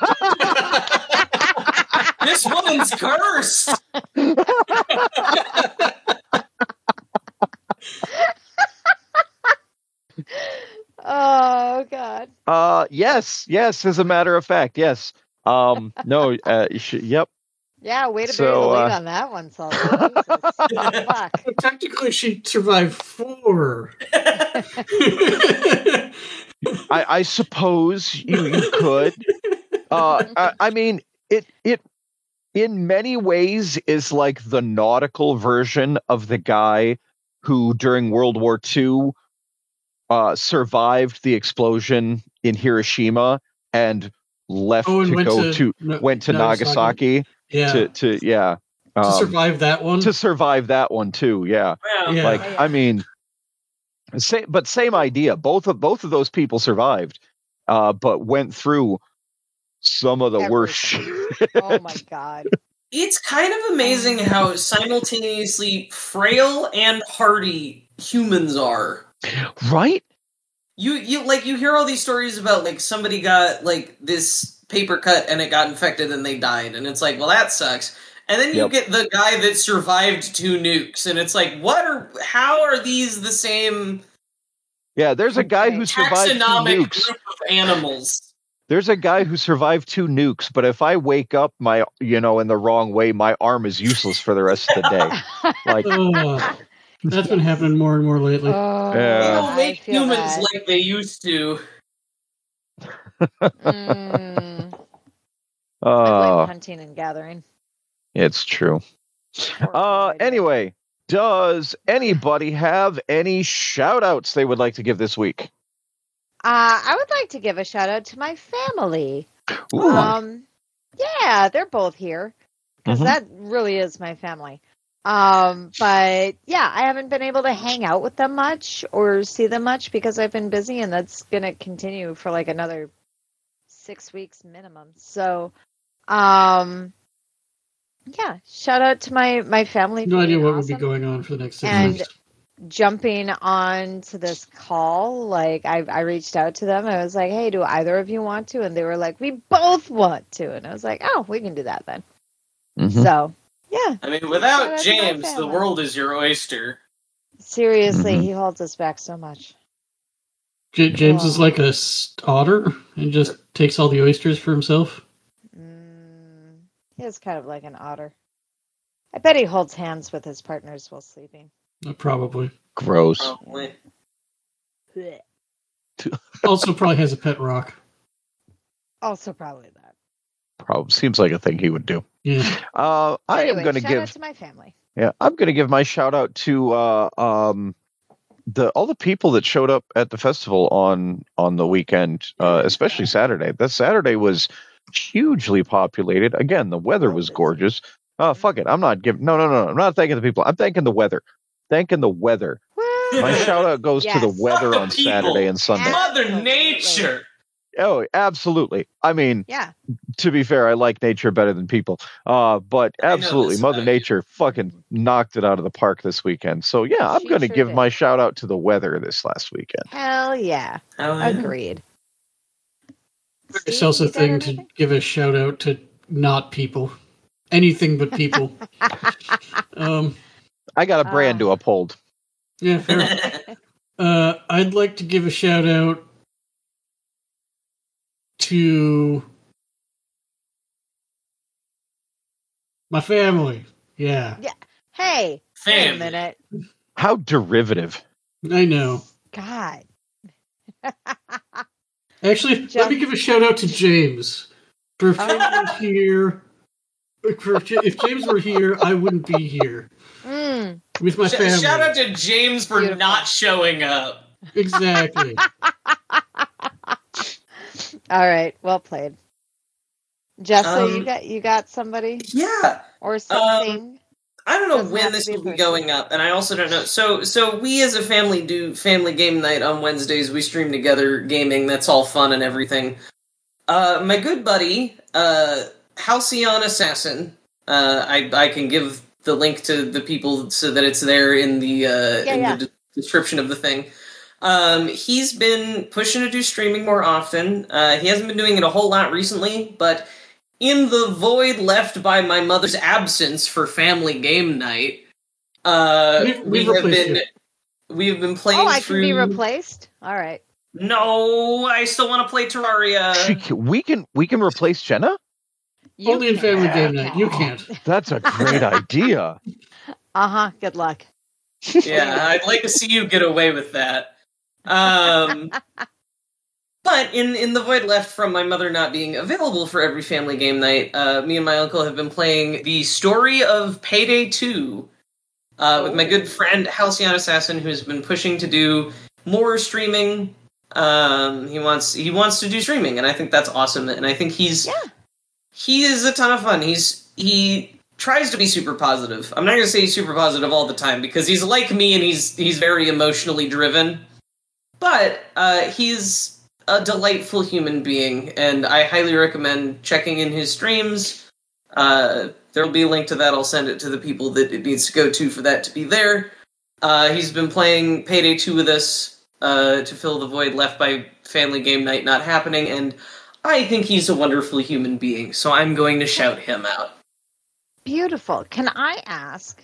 This woman's cursed. Oh God. Yes, as a matter of fact, yes. No, yep. Yeah, way to bury the lead on that one, Salt. Fuck. Technically, she survived 4. I suppose you could. I mean, it in many ways is like the nautical version of the guy who during World War II survived the explosion in Hiroshima and left went to Nagasaki. Yeah. To survive that one. To survive that one too. Yeah. Yeah. Like, I mean, same idea. Both of those people survived, but went through some of the worst shit. Oh my God. It's kind of amazing how simultaneously frail and hardy humans are. Right? You hear all these stories about like somebody got like this paper cut and it got infected and they died, and it's like, well, that sucks. And then you get the guy that survived 2 nukes, and it's like, how are these the same? Yeah, there's a guy who survived 2 nukes. Group of animals. There's a guy who survived 2 nukes, but if I wake up in the wrong way, my arm is useless for the rest of the day. Like, that's been happening more and more lately. They don't make humans like they used to. I blame hunting and gathering. It's true. Anyway, does anybody have any shout-outs they would like to give this week? I would like to give a shout-out to my family. Ooh. Yeah, they're both here, because that really is my family. But yeah, I haven't been able to hang out with them much or see them much because I've been busy, and that's going to continue for like another 6 weeks minimum. So, yeah, shout out to my family. No idea what would be going on for the next 6 weeks. Jumping on to this call, like I reached out to them. I was like, hey, do either of you want to? And they were like, we both want to. And I was like, oh, we can do that then. So, yeah. I mean, without James, the world is your oyster. Seriously, he holds us back so much. James is like a otter and just takes all the oysters for himself. He is kind of like an otter. I bet he holds hands with his partners while sleeping. Probably. Gross. Probably. Also probably has a pet rock. Also probably that. Probably seems like a thing he would do. Yeah. I am going to give out to my family. Yeah, I'm going to give my shout out to all the people that showed up at the festival on the weekend, especially Saturday. That Saturday was hugely populated. Again, the weather was gorgeous. Fuck it. I'm not giving. No. I'm not thanking the people. I'm thanking the weather. Thanking the weather. My shout out goes to the weather on Saturday and Sunday. Mother Nature. Oh, absolutely. I mean, to be fair, I like nature better than people. But absolutely, Mother Nature fucking knocked it out of the park this weekend. So yeah, I'm going to give my shout out to the weather this last weekend. Hell yeah. Agreed. It's also a thing to give a shout out to not people. Anything but people. I got a brand to uphold. Yeah, fair. I'd like to give a shout out to my family. Yeah. Hey, Wait a minute. How derivative. I know. God. Actually, let me give a shout out to James. For if James was here, if James were here, I wouldn't be here. With my family. Shout out to James for not showing up. Exactly. All right, well played. Jessa, you got somebody? Yeah. Or something? I don't know when this will be going up, and I also don't know. So we as a family do family game night on Wednesdays. We stream together gaming. That's all fun and everything. My good buddy, Halcyon Assassin. I can give the link to the people so that it's there in the the description of the thing. He's been pushing to do streaming more often. He hasn't been doing it a whole lot recently, but in the void left by my mother's absence for family game night, we have been playing. Oh, I can be replaced? All right. No, I still want to play Terraria. We can replace Jenna? Only in family game night. You can't. That's a great idea. Good luck. Yeah, I'd like to see you get away with that. But in the void left from my mother not being available for every family game night, me and my uncle have been playing the story of Payday 2 with my good friend Halcyon Assassin, who's been pushing to do more streaming. He wants to do streaming, and I think that's awesome. And I think he is a ton of fun. He tries to be super positive. I'm not going to say he's super positive all the time because he's like me and he's very emotionally driven. But he's a delightful human being, and I highly recommend checking in his streams. There'll be a link to that. I'll send it to the people that it needs to go to for that to be there. He's been playing Payday 2 with us to fill the void left by family game night not happening, and I think he's a wonderful human being, so I'm going to shout him out. Beautiful. Can I ask,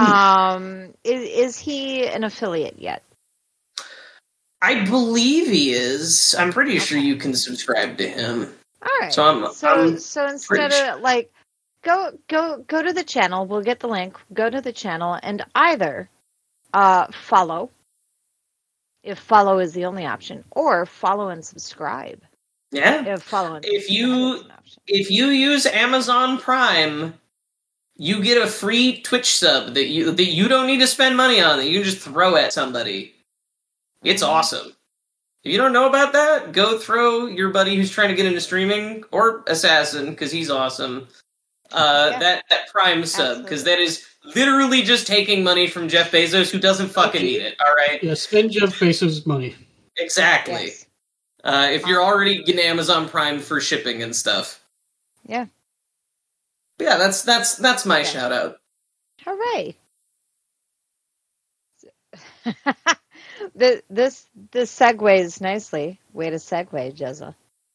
is he an affiliate yet? I believe he is. I'm pretty sure you can subscribe to him. All right. So instead of like, go to the channel. We'll get the link. Go to the channel and either follow, if follow is the only option, or follow and subscribe. Yeah. If you use Amazon Prime, you get a free Twitch sub that you don't need to spend money on, that you can just throw at somebody. It's awesome. If you don't know about that, go throw your buddy who's trying to get into streaming, or Assassin, because he's awesome, that Prime sub, because that is literally just taking money from Jeff Bezos, who doesn't fucking need it, alright? Yeah, spend Jeff Bezos' money. Exactly. Yes. If you're already getting Amazon Prime for shipping and stuff. Yeah. But yeah, that's my shout out. Hooray. This segues nicely. Way to segue, Jezza.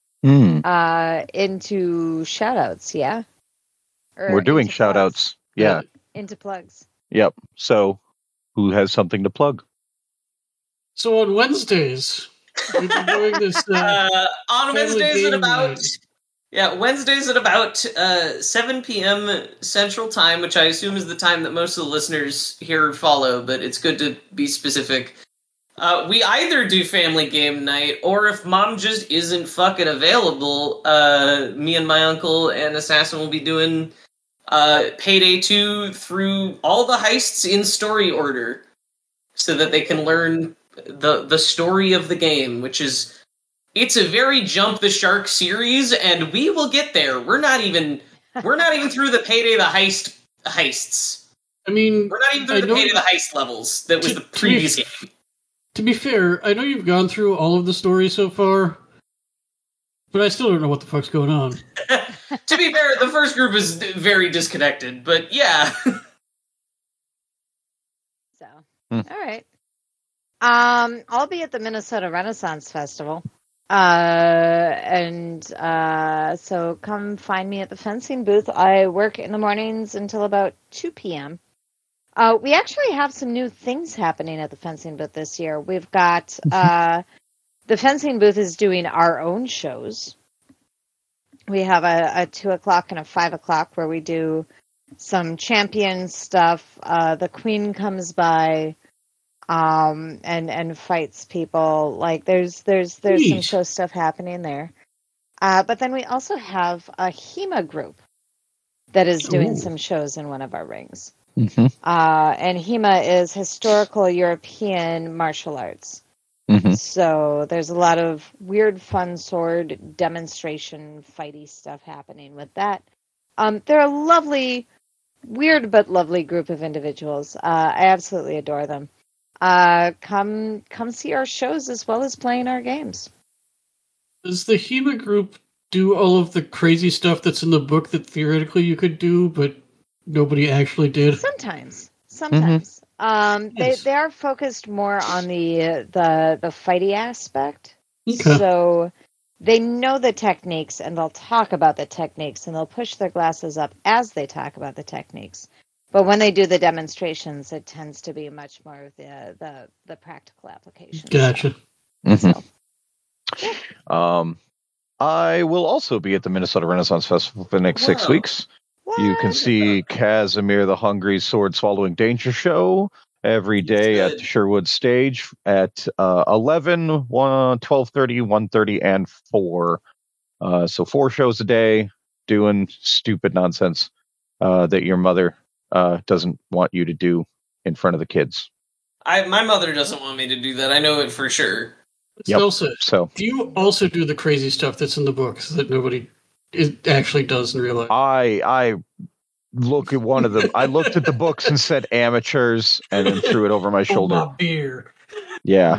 Into shout-outs, yeah? We're doing shout-outs, yeah. Into plugs. Yep. So, who has something to plug? So on Wednesdays, we've been doing this... on Wednesdays at about... Yeah, Wednesdays at about 7 p.m. Central Time, which I assume is the time that most of the listeners here follow, but it's good to be specific. We either do family game night, or if mom just isn't fucking available, me and my uncle and Assassin will be doing Payday 2 through all the heists in story order, so that they can learn the story of the game, which is... It's a very jump the shark series, and we will get there. We're not even through the Payday the heists. I mean, we're not even through the Payday the heist levels that was the previous game. To be fair, I know you've gone through all of the stories so far, but I still don't know what the fuck's going on. To be fair, the first group is very disconnected, but yeah. So, all right. I'll be at the Minnesota Renaissance Festival. So come find me at the fencing booth. I work in the mornings until about 2 p.m. We actually have some new things happening at the fencing booth this year. We've got, the fencing booth is doing our own shows. We have a 2 o'clock and a 5 o'clock where we do some champion stuff. The queen comes by and fights people. Like there's some show stuff happening there. But then we also have a HEMA group that is doing some shows in one of our rings. Mm-hmm. And HEMA is historical European martial arts. Mm-hmm. So there's a lot of weird, fun sword demonstration, fighty stuff happening with that. They're a lovely, weird but lovely group of individuals. I absolutely adore them. Come see our shows as well as playing our games. Does the HEMA group do all of the crazy stuff that's in the book that theoretically you could do, but nobody actually did? Sometimes. Yes. They are focused more on the fighty aspect. Okay. So they know the techniques and they'll talk about the techniques and they'll push their glasses up as they talk about the techniques. But when they do the demonstrations, it tends to be much more of the practical applications. Gotcha. Mm-hmm. So, yeah. I will also be at the Minnesota Renaissance Festival for the next 6 weeks. What? You can see Casimir the Hungry Sword Swallowing Danger Show every day at the Sherwood Stage at 11, 1, 12:30, 1:30, and 4. So 4 shows a day doing stupid nonsense that your mother doesn't want you to do in front of the kids. My mother doesn't want me to do that. I know it for sure. Yep. So, do you also do the crazy stuff that's in the books that nobody actually does in real life? I look at one of them. I looked at the books and said amateurs, and then threw it over my shoulder. My beer. Yeah.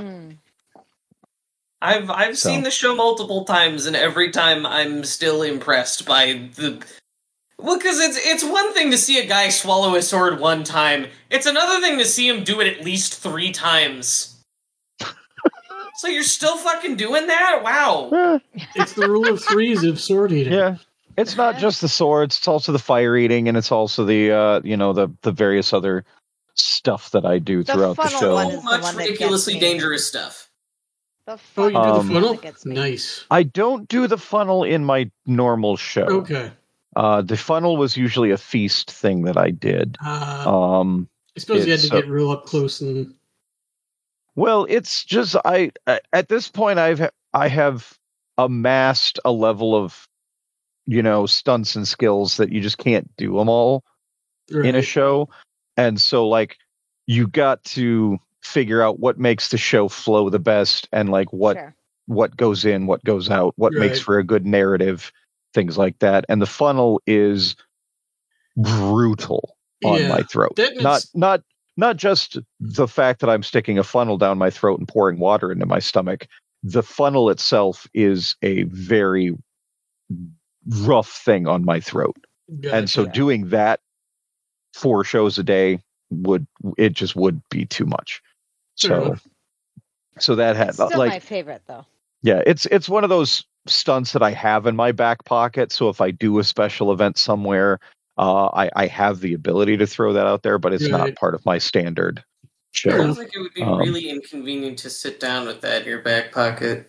I've seen the show multiple times, and every time I'm still impressed by the. Well, because it's one thing to see a guy swallow a sword one time. It's another thing to see him do it at least 3 times. So you're still fucking doing that? Wow. It's the rule of 3s of sword eating. Yeah. It's not just the swords, it's also the fire eating, and it's also the the various other stuff that I do throughout the show. So much ridiculously dangerous stuff. You do the funnel? Nice. I don't do the funnel in my normal show. Okay. The funnel was usually a feast thing that I did. I suppose you had to get real up close and. Well, it's just at this point I have amassed a level of stunts and skills that you just can't do them all in a show, and so like you got to figure out what makes the show flow the best, and like what goes in, what goes out, what makes for a good narrative, things like that. And the funnel is brutal on my throat. Not just the fact that I'm sticking a funnel down my throat and pouring water into my stomach. The funnel itself is a very rough thing on my throat. Gotcha. And so doing that 4 shows a day would be too much. So that had still my favorite though. Yeah, it's one of those stunts that I have in my back pocket. So if I do a special event somewhere, I have the ability to throw that out there, but it's not part of my standard show. It sounds like it would be really inconvenient to sit down with that in your back pocket.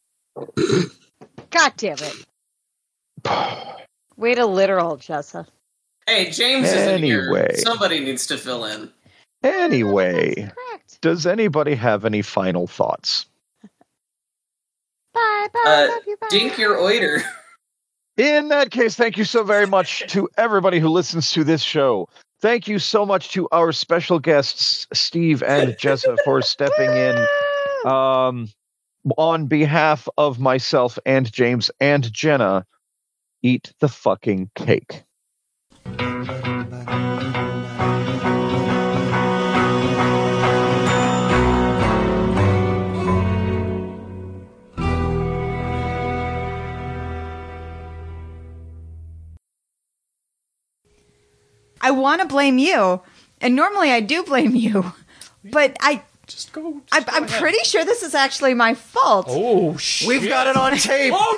God damn it. Way to literal, Jessa. Hey, James isn't here. Somebody needs to fill in. Anyway, does anybody have any final thoughts? Bye, love you, bye. Dink your oiter. In that case, thank you so very much to everybody who listens to this show. Thank you so much to our special guests, Steve and Jessa, for stepping in. On behalf of myself and James and Jenna, eat the fucking cake. I want to blame you, and normally I do blame you, but I'm pretty sure this is actually my fault. Oh, shit. We've got it on tape. Oh,